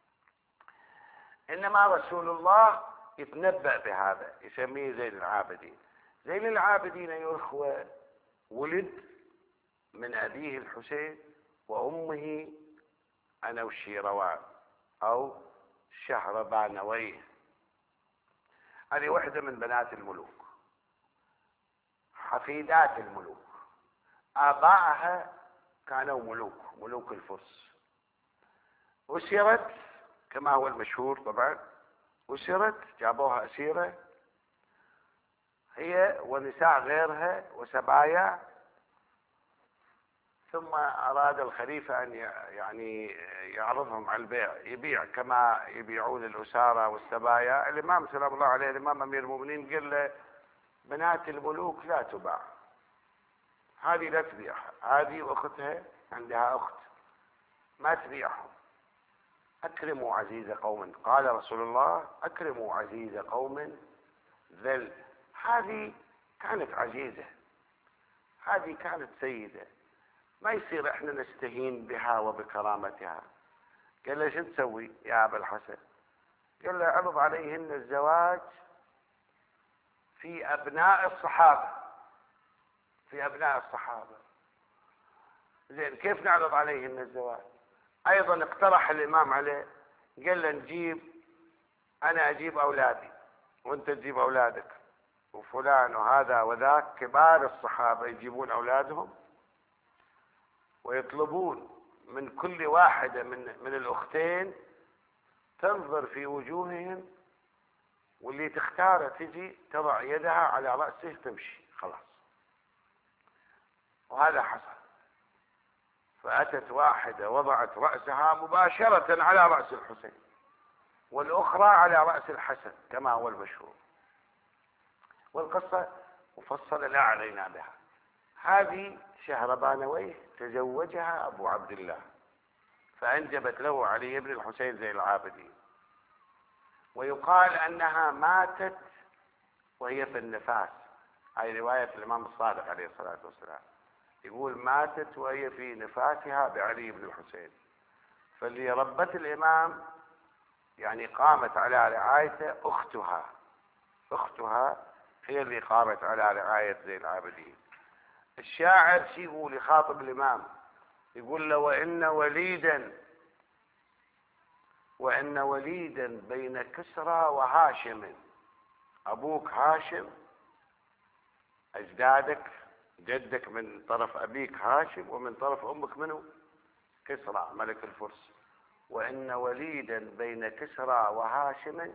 إنما رسول الله يتنبأ بهذا، يسميه زين العابدين. زين العابدين أيها الأخوة ولد من أبيه الحسين وأمه أنوشيروان أو شهربانويه. هذه واحدة من بنات الملوك، حفيدات الملوك. آبائها كانوا ملوك، ملوك الفرس. أسرت كما هو المشهور طبعا، أسرت، جابوها أسيرة هي ونساء غيرها وسبايا. ثم أراد الخليفة أن يعني يعرضهم على البيع، يبيع كما يبيعون الأسارة والسبايا. الإمام سلام الله عليه، الإمام أمير المؤمنين، قال له بنات الملوك لا تباع، هذه لا تبيعها، هذه وأختها عندها أخت ما تبيعهم. أكرموا عزيز قوم، قال رسول الله أكرموا عزيز قوم ذل. هذه كانت عزيزة، هذه كانت سيدة، ما يصير احنا نستهين بها وبكرامتها. قال له شو تسوي يا أبا الحسن؟ قال له عرض عليهن الزواج في أبناء الصحابة، في أبناء الصحابة. زين، كيف نعرض عليهن الزواج؟ أيضا اقترح الإمام عليه، قال له نجيب، أنا أجيب أولادي وأنت تجيب أولادك، وفلان وهذا وذاك كبار الصحابة يجيبون أولادهم ويطلبون من كل واحدة من من الأختين تنظر في وجوههم، واللي تختاره تجي تضع يدها على رأسه تمشي خلاص. وهذا حصل. فأتت واحدة وضعت رأسها مباشرة على رأس الحسين، والأخرى على رأس الحسن كما هو المشهور، والقصة مفصلة لا علينا بها. هذه شهربانويه تزوجها أبو عبد الله، فأنجبت له علي بن الحسين زين العابدين. ويقال أنها ماتت وهي في النفاس، هذه رواية الإمام الصادق عليه الصلاة والسلام، يقول ماتت وهي في نفاسها بعلي بن الحسين. فاللي ربت الإمام يعني قامت على رعايته أختها، أختها هي اللي قامت على رعاية زين العابدين. الشاعر شي يقول، يخاطب الإمام يقول له وإن وليدا وإن وليدا بين كسرى وهاشم. أبوك هاشم، أجدادك، جدك من طرف أبيك هاشم، ومن طرف أمك منه كسرى ملك الفرس. وإن وليدا بين كسرى وهاشم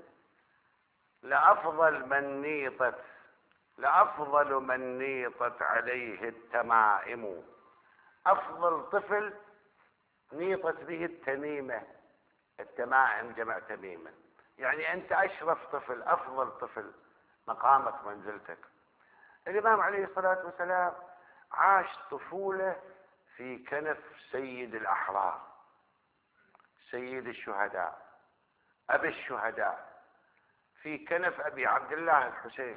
لأفضل من نيطت لأفضل من نيطت عليه التمائم. أفضل طفل نيطت به التميمة، التمائم جمع تميمة، يعني أنت أشرف طفل، أفضل طفل، مقامك منزلتك. الإمام عليه الصلاة والسلام عاش طفولة في كنف سيد الأحرار، سيد الشهداء، أبي الشهداء، في كنف أبي عبد الله الحسين،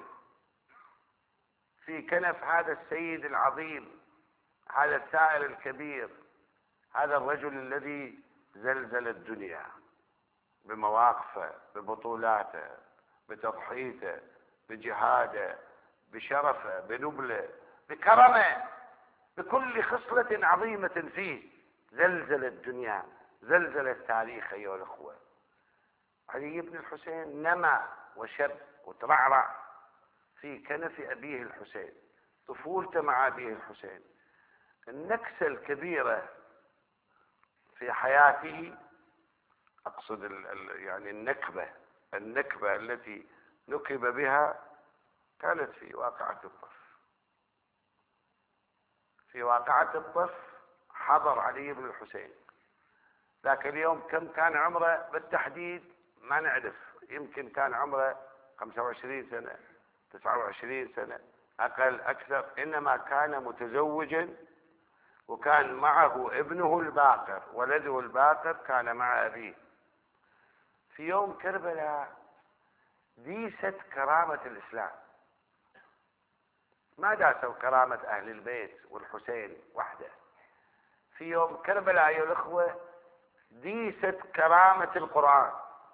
في كنف هذا السيد العظيم، هذا الثائر الكبير، هذا الرجل الذي زلزل الدنيا بمواقفه، ببطولاته، بتضحيته، بجهاده، بشرفه، بنبله، بكرمه، بكل خصلة عظيمة فيه. زلزل الدنيا، زلزل التاريخ أيها الأخوة. علي بن الحسين نما وشب وترعرع في كنف أبيه الحسين، طفولته مع أبيه الحسين. النكسة الكبيرة في حياته، أقصد ال ال يعني النكبة النكبة التي نكب بها كانت في واقعة الطف. في واقعة الطف حضر علي بن الحسين ذاك اليوم. كم كان عمره بالتحديد ما نعرف، يمكن كان عمره خمسة وعشرين سنة، تسعة وعشرين سنة، أقل أكثر، إنما كان متزوجا وكان معه ابنه الباقر، ولده الباقر كان مع أبيه. في يوم كربلاء ديست كرامة الإسلام، ما داسوا كرامة أهل البيت والحسين وحده. في يوم كربلاء أيها الأخوة ديست كرامة القرآن.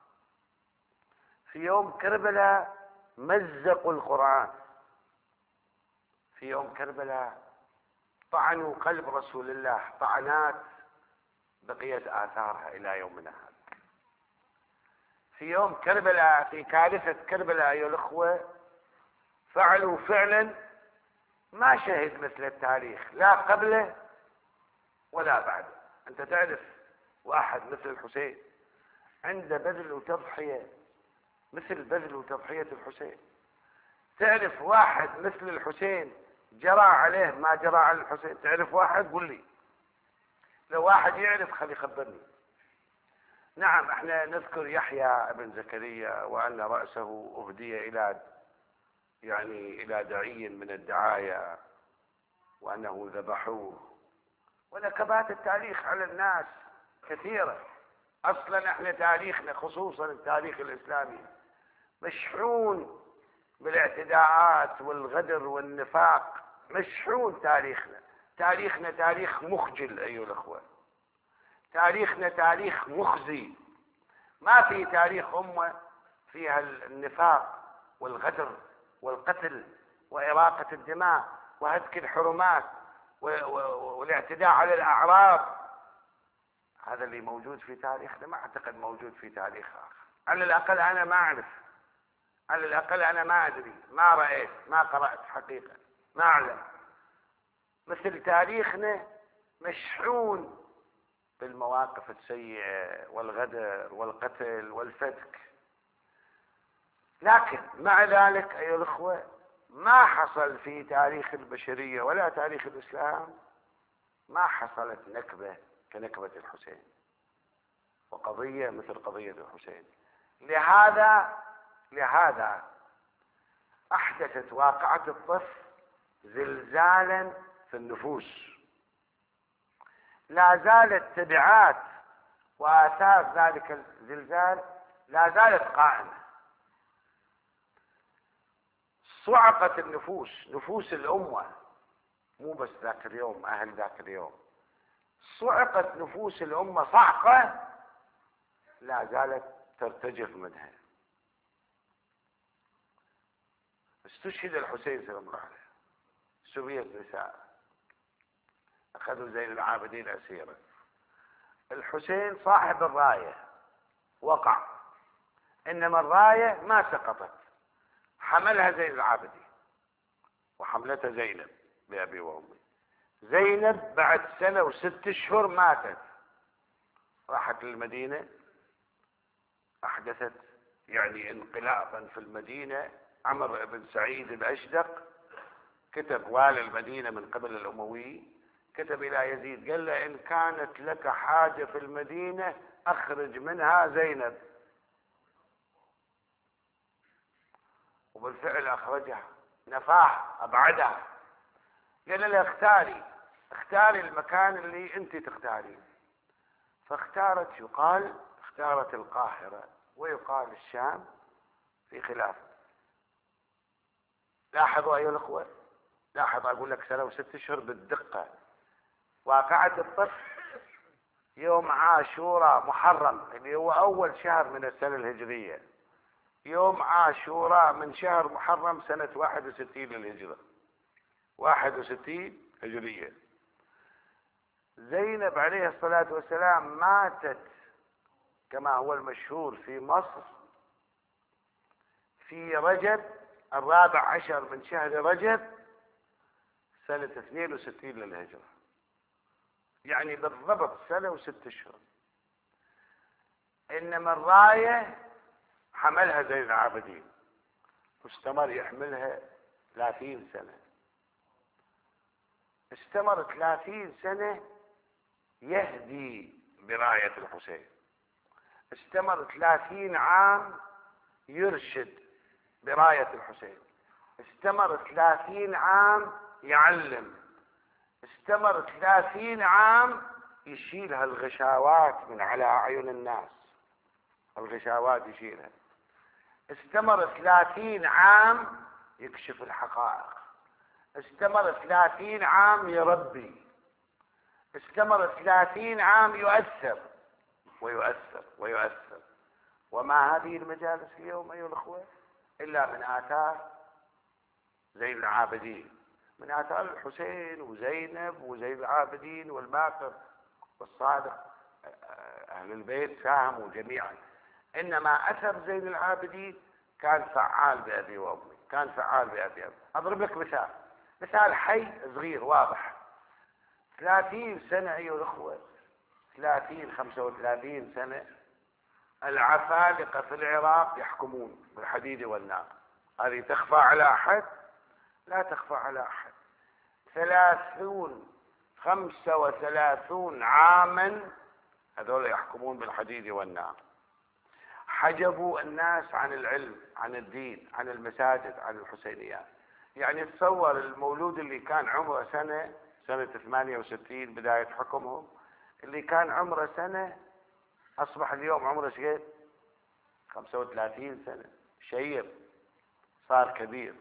في يوم كربلاء مزقوا القرآن. في يوم كربلاء طعنوا قلب رسول الله طعنات بقيت آثارها إلى يومنا هذا. في يوم كربلاء، في كارثة كربلاء أيها الأخوة، فعلوا فعلا ما شهد مثل التاريخ لا قبله ولا بعده. أنت تعرف واحد مثل الحسين عنده بذل وتضحية مثل بذل وتضحية الحسين؟ تعرف واحد مثل الحسين جرى عليه ما جرى على الحسين؟ تعرف واحد؟ قل لي لو واحد يعرف خلي يخبرني. نعم احنا نذكر يحيى ابن زكريا وأن رأسه أهدي إلى يعني إلى داعي من الدعايا وأنه ذبحوه، ونكبات التاريخ على الناس كثيرة. أصلا احنا تاريخنا خصوصا التاريخ الإسلامي مشحون بالاعتداءات والغدر والنفاق، مشحون تاريخنا. تاريخنا تاريخ مخجل أيها الأخوة، تاريخنا تاريخ مخزي. ما في تاريخ أمة فيها النفاق والغدر والقتل وإراقة الدماء وهتك الحرمات والاعتداء على الأعراض. هذا اللي موجود في تاريخنا، ما أعتقد موجود في تاريخ آخر. على الأقل أنا ما أعرف، على الأقل أنا ما أدري، ما رأيت، ما قرأت حقيقة، ما أعلم مثل تاريخنا مشحون بالمواقف السيئة والغدر والقتل والفتك. لكن مع ذلك أيها الأخوة ما حصل في تاريخ البشرية ولا تاريخ الإسلام، ما حصلت نكبة كنكبة الحسين وقضية مثل قضية الحسين. لهذا لهذا أحدثت واقعة الطف زلزالا في النفوس، لا زالت تبعات وآثار ذلك الزلزال لا زالت قائمة. صعقت النفوس، نفوس الأمة، مو بس ذاك اليوم أهل ذاك اليوم، صعقت نفوس الأمة صعقة لا زالت ترتجف منها. استشهد الحسين سلام الله عليه، سبيت نساء، أخذوا زين العابدين أسيرا. الحسين صاحب الراية وقع، إنما الراية ما سقطت، حملها زين العابدين وحملتها زينب بأبي وأمي. زينب بعد سنة وست أشهر ماتت، راحت للمدينة، أحدثت يعني انقلابا في المدينة. عمرو بن سعيد الأشدق كتب، والي المدينة من قبل الأموي، كتب إلى يزيد قال له إن كانت لك حاجة في المدينة أخرج منها زينب، وبالفعل أخرجها، نفاها، أبعدها، قال له اختاري اختاري المكان اللي أنت تختاري. فاختارت، يقال اختارت القاهرة ويقال الشام في خلاف. لاحظوا أيها الأخوة، لاحظ أقول لك سنة وست أشهر بالدقة. واقعة الطف يوم عاشوراء محرم اللي هو أول شهر من السنة الهجرية، يوم عاشوراء من شهر محرم سنة واحد وستين للهجرة، واحد وستين هجرية. زينب عليه الصلاة والسلام ماتت كما هو المشهور في مصر في رجب الرابع عشر من شهر رجب سنة اثنين وستين للهجرة، يعني بالضبط سنة وست اشهر. انما الراية حملها زين العابدين واستمر يحملها ثلاثين سنة، استمر ثلاثين سنة يهدي براية الحسين، استمر ثلاثين عام يرشد براية الحسين، استمر ثلاثين عام يعلم، استمر ثلاثين عام يشيل هالغشاوات من على أعين الناس، الغشاوات يشيلها، استمر ثلاثين عام يكشف الحقائق، استمر ثلاثين عام يربي، استمر ثلاثين عام يؤثر ويؤثر ويؤثر. وما هذه المجالس اليوم أيها الأخوة إلا من آثار زين العابدين، من آثار الحسين وزينب وزين العابدين والباقر والصادق، أهل البيت ساهموا جميعا. إنما أثر زين العابدين كان فعال بأبي وأمي، كان فعال بأبي وأمي. أضرب لك مثال، مثال حي صغير واضح. ثلاثين سنة أيها الأخوة، ثلاثين خمسة وثلاثين سنة العفالقة في العراق يحكمون بالحديد والنار. هذه تخفى على أحد؟ لا تخفى على أحد. ثلاثون خمسة وثلاثون عاما هذول يحكمون بالحديد والنار، حجبوا الناس عن العلم، عن الدين، عن المساجد، عن الحسينيات. يعني تصور المولود اللي كان عمره سنة سنة ثمانية وستين بداية حكمهم، اللي كان عمره سنة أصبح اليوم عمره شقد خمسة وثلاثين سنة، شيب صار كبير.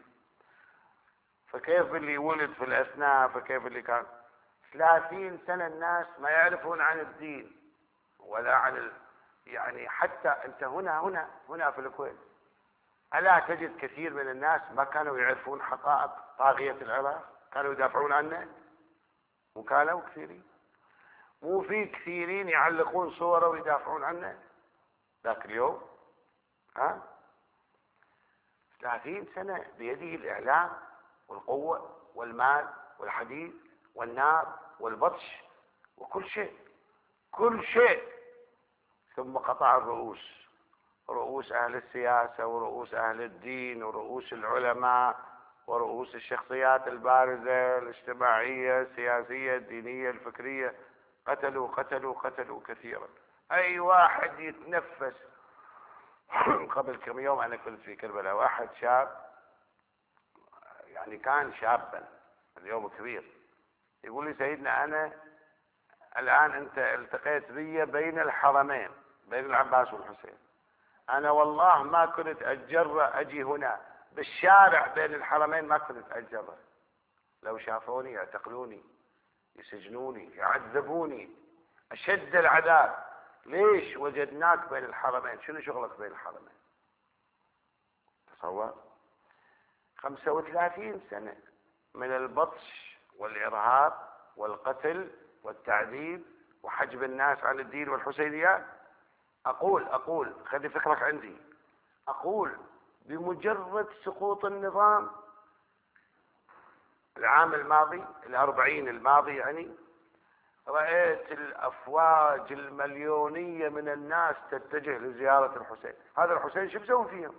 فكيف اللي ولد في الأثناء، فكيف اللي كان ثلاثين سنة الناس ما يعرفون عن الدين ولا عن ال... يعني حتى أنت هنا هنا هنا في الكويت ألا تجد كثير من الناس ما كانوا يعرفون حقائق طاغية العراق، كانوا يدافعون عنه، وكانوا كثيرين، مو في كثيرين يعلقون صوره ويدافعون عنه ذاك اليوم. ها ثلاثين سنة بيده الإعلام والقوة والمال والحديد والنار والبطش وكل شيء، كل شيء. ثم قطع الرؤوس، رؤوس أهل السياسة ورؤوس أهل الدين ورؤوس العلماء ورؤوس الشخصيات البارزة الاجتماعية السياسية الدينية الفكرية، قتلوا قتلوا قتلوا كثيرا. أي واحد يتنفس. قبل كم يوم أنا كنت في كربلاء، واحد شاب يعني كان شابا اليوم كبير، يقول لي سيدنا أنا الآن أنت التقيت بي بين الحرمين، بين العباس والحسين، أنا والله ما كنت أتجرأ أجي هنا بالشارع بين الحرمين، ما كنت أتجرأ، لو شافوني يعتقلوني يسجنوني يعذبوني أشد العذاب. ليش؟ وجدناك بين الحرمين، شنو شغلك بين الحرمين؟ تصور خمسة وثلاثين سنة من البطش والإرهاب والقتل والتعذيب وحجب الناس عن الدين والحسينيات. أقول أقول خلي فكرك عندي، أقول بمجرد سقوط النظام العام الماضي الأربعين الماضي، يعني رأيت الأفواج المليونية من الناس تتجه لزيارة الحسين. هذا الحسين شو بسوي فيهم؟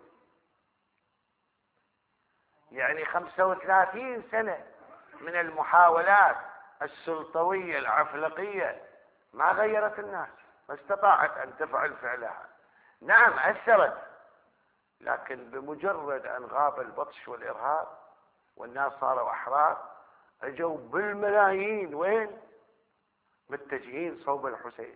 يعني خمسة وثلاثين سنة من المحاولات السلطوية العفلقية ما غيرت الناس، ما استطاعت أن تفعل فعلها. نعم أثرت، لكن بمجرد أن غاب البطش والإرهاب والناس صاروا أحرار، أجوا بالملايين وين؟ متجهين صوب الحسين.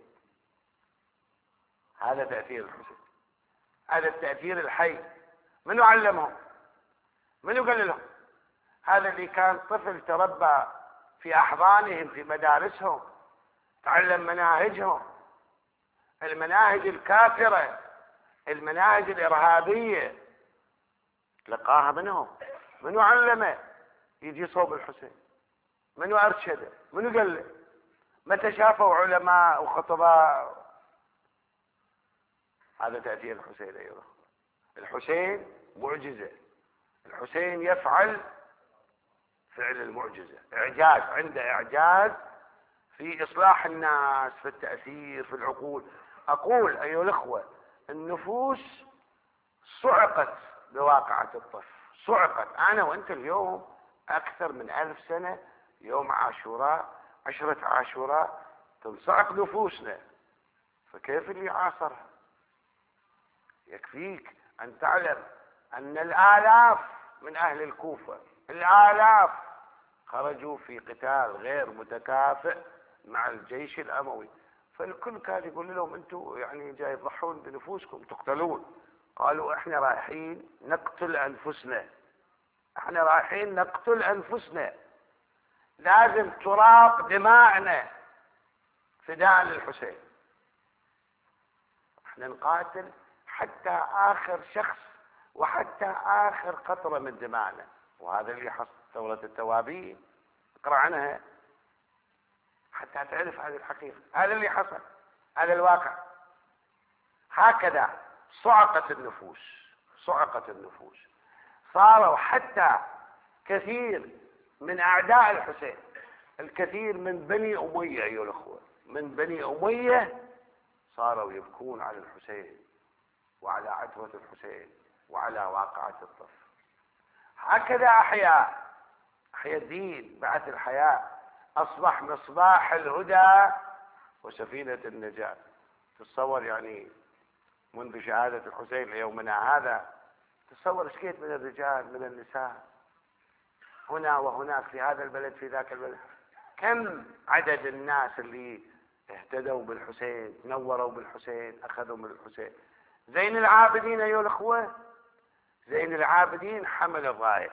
هذا تأثير الحسين، هذا التأثير الحي. منو علمهم؟ منو قال لهم؟ هذا اللي كان طفل تربى في أحضانهم في مدارسهم، تعلم مناهجهم، المناهج الكافرة، المناهج الإرهابية، لقاها منهم. منو علمه يجي صوب الحسين؟ منو أرشده؟ منو قال له؟ متى شافوا علماء وخطباء هذا تأثير الحسين أيضا. الحسين معجزة، الحسين يفعل فعل المعجزة، إعجاز، عنده إعجاز في إصلاح الناس، في التأثير في العقول. أقول أيها الأخوة، النفوس صعقت بواقعة الطف، صعقت. أنا وأنت اليوم أكثر من ألف سنة يوم عاشوراء، عشرة عاشوراء، تنصعق نفوسنا، فكيف اللي عاصرها؟ يكفيك أن تعلم أن الآلاف من أهل الكوفة، الآلاف خرجوا في قتال غير متكافئ مع الجيش الأموي، فالكل كان يقول لهم أنتم يعني جاي تضحون بنفوسكم تقتلون. قالوا احنا رايحين نقتل أنفسنا، احنا رايحين نقتل أنفسنا، لازم تراق دماءنا فداء للحسين. احنا نقاتل حتى آخر شخص وحتى آخر قطرة من دماءنا. وهذا اللي حصل ثورة التوابين، اقرأ عنها حتى تعرف هذه الحقيقة. هذا اللي حصل، هذا الواقع. هكذا صعقت النفوس، صعقت النفوس. صاروا حتى كثير من أعداء الحسين، الكثير من بني أمية أيها الأخوة، من بني أمية صاروا يبكون على الحسين وعلى عتبة الحسين وعلى واقعة الطف. هكذا أحيا أحيا الدين، بعث الحياة، أصبح مصباح الهدى وسفينة النجاة. تصور يعني منذ شهادة الحسين ليومنا هذا، تصور شكيت من الرجال من النساء هنا وهناك، في هذا البلد في ذاك البلد، كم عدد الناس اللي اهتدوا بالحسين، نوروا بالحسين، أخذوا من الحسين. زين العابدين أيها الأخوة، زين العابدين حمل الراية،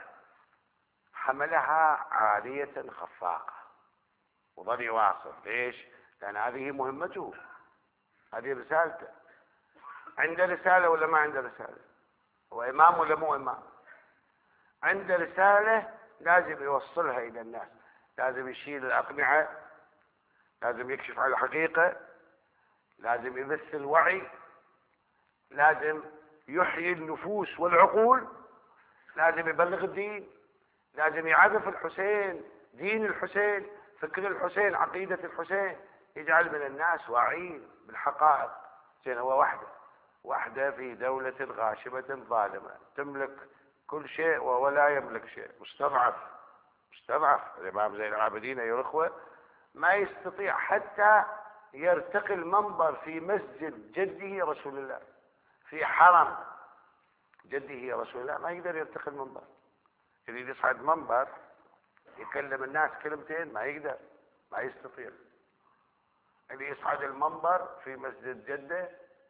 حملها عالية خفاقة وظل يواصل. ليش؟ لأن هذه مهمته، هذه رسالته. عنده رسالة ولا ما عنده رسالة؟ هو إمام ولا مو إمام؟ عنده رسالة لازم يوصلها إلى الناس، لازم يشيل الأقنعة، لازم يكشف على الحقيقة، لازم يبث الوعي، لازم يحيي النفوس والعقول، لازم يبلغ الدين، لازم يعرف الحسين، دين الحسين، فكر الحسين، عقيدة الحسين، يجعل من الناس واعين بالحقائق. زين هو وحده، وحده في دولة غاشمة ظالمة تملك كل شيء وهو لا يملك شيء، مستضعف، مستضعف. الإمام زين العابدين أيها الأخوة ما يستطيع حتى يرتقي المنبر في مسجد جده رسول الله، في حرم جده رسول الله، ما يقدر يرتقي المنبر. يريد يصعد منبر يكلم الناس كلمتين ما يقدر، ما يستطيع. اللي يصعد المنبر في مسجد جده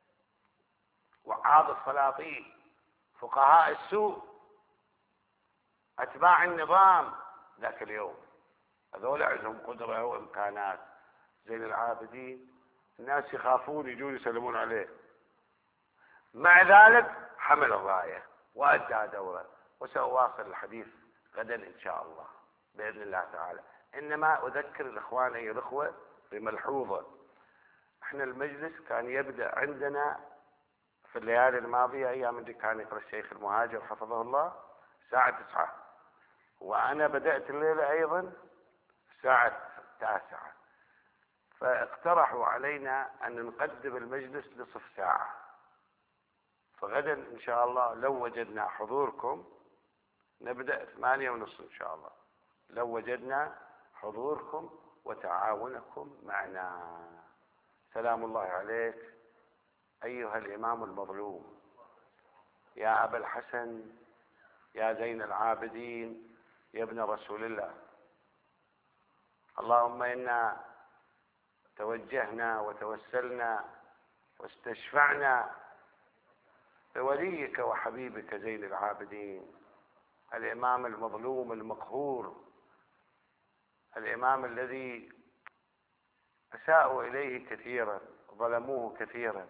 وعاظ السلاطين، فقهاء السوء، أتباع النظام ذاك اليوم، هذول عندهم قدرة وإمكانات. زين العابدين الناس يخافون يجون يسلمون عليه، مع ذلك حمل الراية وأدى دوره. وسأواصل الحديث غدا إن شاء الله بإذن الله تعالى. إنما أذكر الإخوان أيها الأخوة بملحوظة. إحنا المجلس كان يبدأ عندنا في الليالي الماضية أيام اللي كان يقرأ الشيخ المهاجر حفظه الله الساعة تسعة، وأنا بدأت الليلة أيضا الساعة تاسعة، فاقترحوا علينا أن نقدم المجلس نصف ساعة. فغدا إن شاء الله لو وجدنا حضوركم نبدأ ثمانية ونصف إن شاء الله، لو وجدنا حضوركم وتعاونكم معنا. سلام الله عليك أيها الإمام المظلوم، يا أبا الحسن، يا زين العابدين، يا ابن رسول الله. اللهم إنا توجهنا وتوسلنا واستشفعنا بوليك وحبيبك زين العابدين، الإمام المظلوم المقهور، الإمام الذي أساءوا إليه كثيرا، ظلموه كثيرا.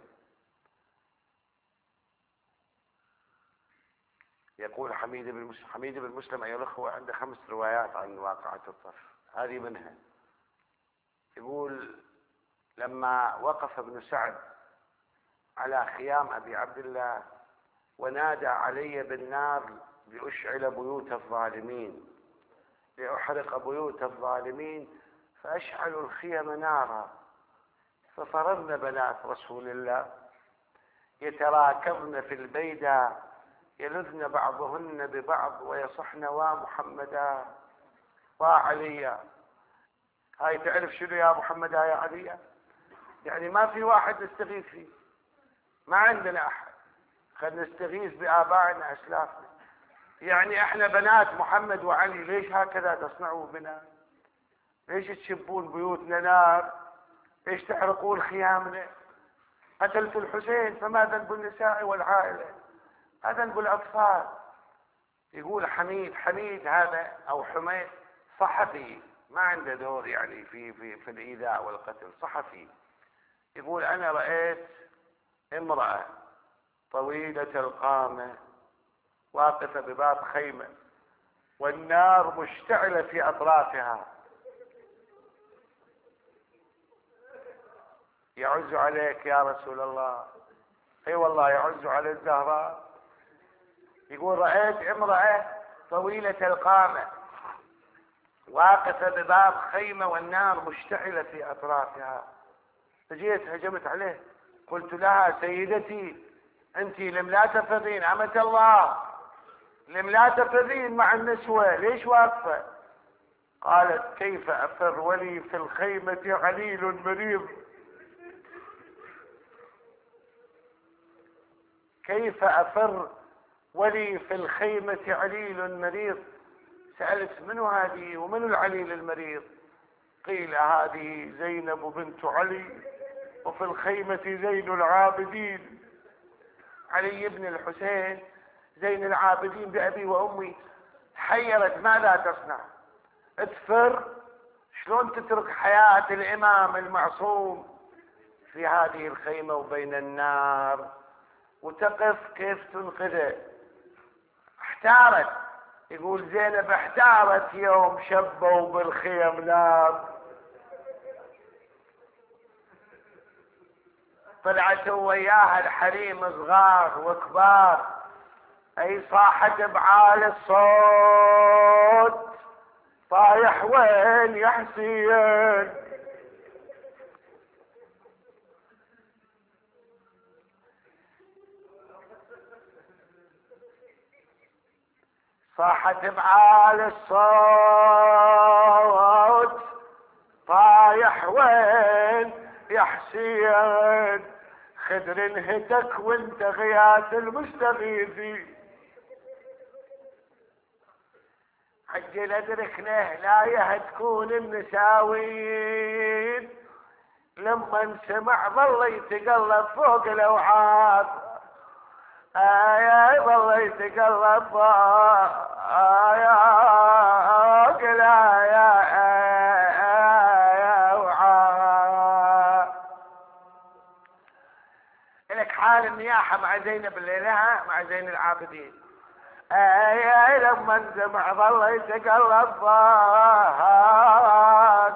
يقول حميد بن مسلم، حميد بن مسلم أيها الأخوة عنده خمس روايات عن واقعة الطف، هذه منها. يقول لما وقف ابن سعد على خيام أبي عبد الله ونادى علي بالنار لأشعل بيوت الظالمين، لأحرق بيوت الظالمين، فأشعلوا الخيم نارا، ففررن بنات رسول الله يتراكضن في البيدى يلذن بعضهن ببعض ويصحن ومحمدا وعليا. هاي تعرف شنو يا محمدا يا عليا؟ يعني ما في واحد نستغيث فيه، ما عندنا أحد، خلينا نستغيث بآبائنا أسلافنا. يعني احنا بنات محمد وعلي، ليش هكذا تصنعوا بنا؟ ليش تشبون بيوتنا نار؟ ليش تحرقون خيامنا؟ قتلت الحسين فما ذنب النساء والعائلة؟ هذا ذنب الأطفال. يقول حميد، حميد هذا أو حميد صحفي ما عنده دور يعني في في في الإيذاء والقتل، صحفي. يقول أنا رأيت امرأة طويلة القامة واقفة بباب خيمة والنار مشتعلة في أطرافها، يعز عليك يا رسول الله. اي والله يعز على الزهراء. يقول رأيت امرأة طويلة القامة واقفة بباب خيمة والنار مشتعلة في أطرافها، فجيت هجمت عليه قلت لها سيدتي أنت لم لا تفرين أمة الله، لم لا تفرين مع النسوة، ليش واقفة؟ قالت كيف أفر ولي في الخيمة عليل مريض، كيف أفر ولي في الخيمة عليل مريض. سألت منو هذه ومنو العليل المريض؟ قيل هذه زينب بنت علي وفي الخيمة زين العابدين، علي بن الحسين زين العابدين بأبي وأمي. حيرت ماذا تصنع؟ تفر؟ شلون تترك حياة الإمام المعصوم في هذه الخيمة وبين النار وتقف كيف تنقذه؟ احتارت. يقول زينب احتارت يوم شبوا بالخيم نار، طلعت وياها الحريم صغار وكبار، اي صاحت بعالي الصوت طايح وين يا حسين. صاحت بعالي الصوت طايح وين يا حسين، خدر انهتك وانت غياث المستغيثين. عجل ادركنا لا يهتكون النساوين، لما سمع ظل يتقلب فوق الاوعاد، آية ظل يتقلب فوق حال النياحة مع زينب الليلة مع زين العابدين. اي لما سمع ظل يتقلب فوق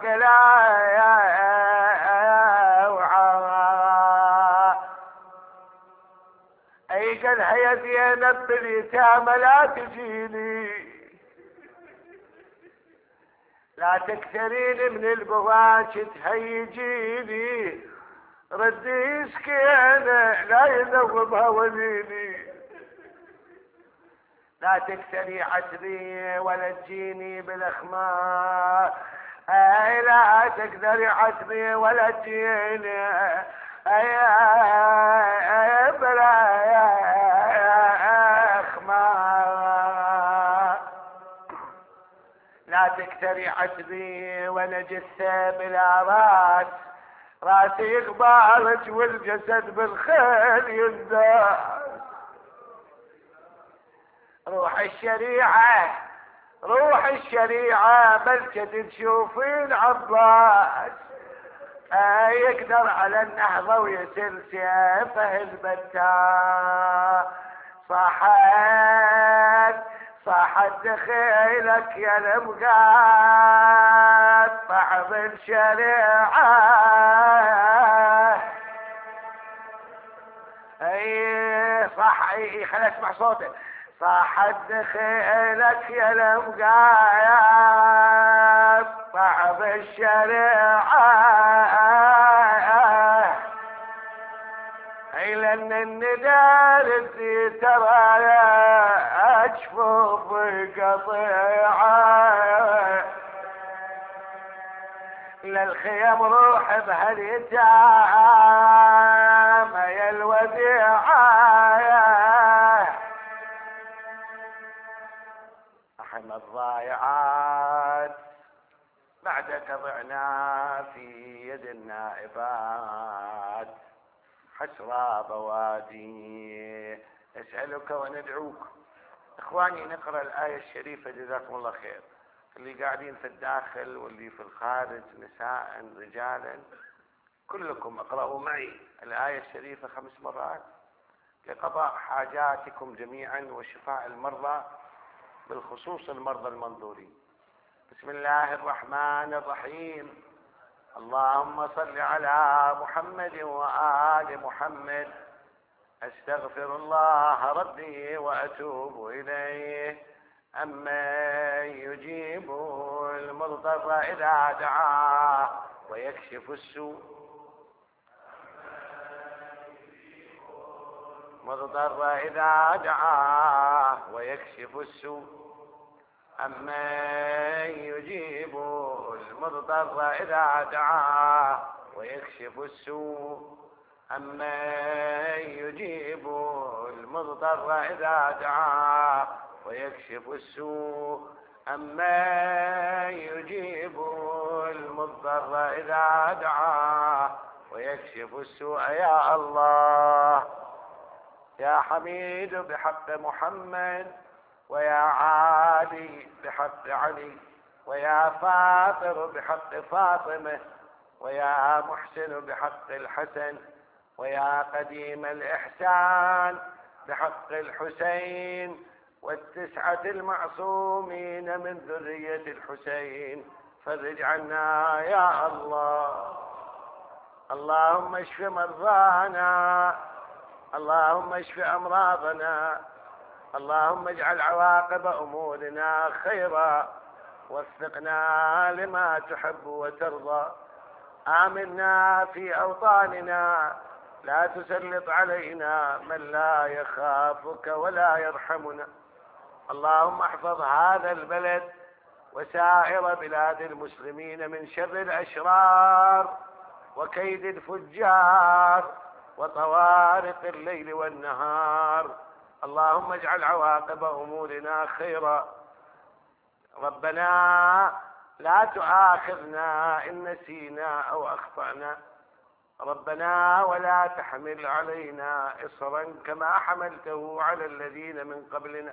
اي قال يا زينب باليتامى لا تجيني، لا تكثرين من البواش تهيجيني، ردي سكينة لا يذوبها وليني، لا تكثري عتبي ولا تجيني بالاخمار، اي لا تكثري عتبي ولا تجيني اي بلا اخمار، لا تكثري عتبي ولا جثة بلا راس، راسي يقبالك والجسد بالخيل ينداس، روح الشريعة روح الشريعة بلكة تشوفين عباس، آه يقدر على النهضة ويسل سيفه البتار، صاحت صاحت دخيلك يا المقاطع بالشريعة، اي صح، اي خليني اسمع صوتك. صاحت خيلك يا المقايد صاحب الشريعة، اي لان الندار الزي ترى اجفوف قطيعة، للخيم روح بهاليتام يا الوديعة، احنا الضايعات بعدك ضعنا في يد النائبات، حسرى بوادي اسألك وندعوك. اخواني نقرأ الآية الشريفة جزاكم الله خير، اللي قاعدين في الداخل واللي في الخارج نساء رجالا كلكم اقرأوا معي الآية الشريفة خمس مرات لقضاء حاجاتكم جميعا وشفاء المرضى بالخصوص المرضى المنظورين. بسم الله الرحمن الرحيم. اللهم صل على محمد وآل محمد. استغفر الله ربي واتوب اليه. أمن يجيب المضطر إذا دعاه ويكشف السوء، مضطر إذا دعاه ويكشف السوء. أمن يجيب المضطر إذا دعاه ويكشف السوء. أمن يجيب المضطر إذا دعاه ويكشف السوء. أمن يجيب المضطر إذا دعاه ويكشف السوء. يا الله يا حميد بحق محمد، ويا عالي بحق علي، ويا فاطر بحق فاطمة، ويا محسن بحق الحسن، ويا قديم الإحسان بحق الحسين، والتسعة المعصومين من ذرية الحسين، فرج عنا يا الله. اللهم اشف مرضانا، اللهم اشف أمراضنا، اللهم اجعل عواقب أمورنا خيرا، وفقنا لما تحب وترضى. آمنا في أوطاننا، لا تسلط علينا من لا يخافك ولا يرحمنا. اللهم احفظ هذا البلد وسائر بلاد المسلمين من شر الأشرار وكيد الفجار وطوارق الليل والنهار. اللهم اجعل عواقب أمورنا خيرا. ربنا لا تؤاخذنا إن نسينا أو أخطأنا، ربنا ولا تحمل علينا إصرا كما حملته على الذين من قبلنا،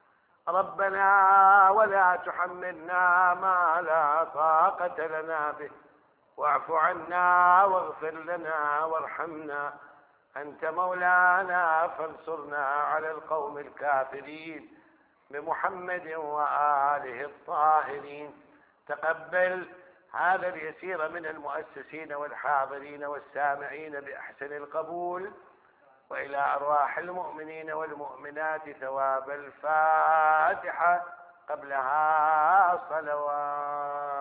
ربنا ولا تحملنا ما لا طاقة لنا به، واعف عنا واغفر لنا وارحمنا، أنت مولانا فانصرنا على القوم الكافرين، بمحمد وآله الطاهرين. تقبل هذا اليسير من المؤسسين والحاضرين والسامعين بأحسن القبول، وإلى أرواح المؤمنين والمؤمنات ثواب الفاتحة قبلها صلوات.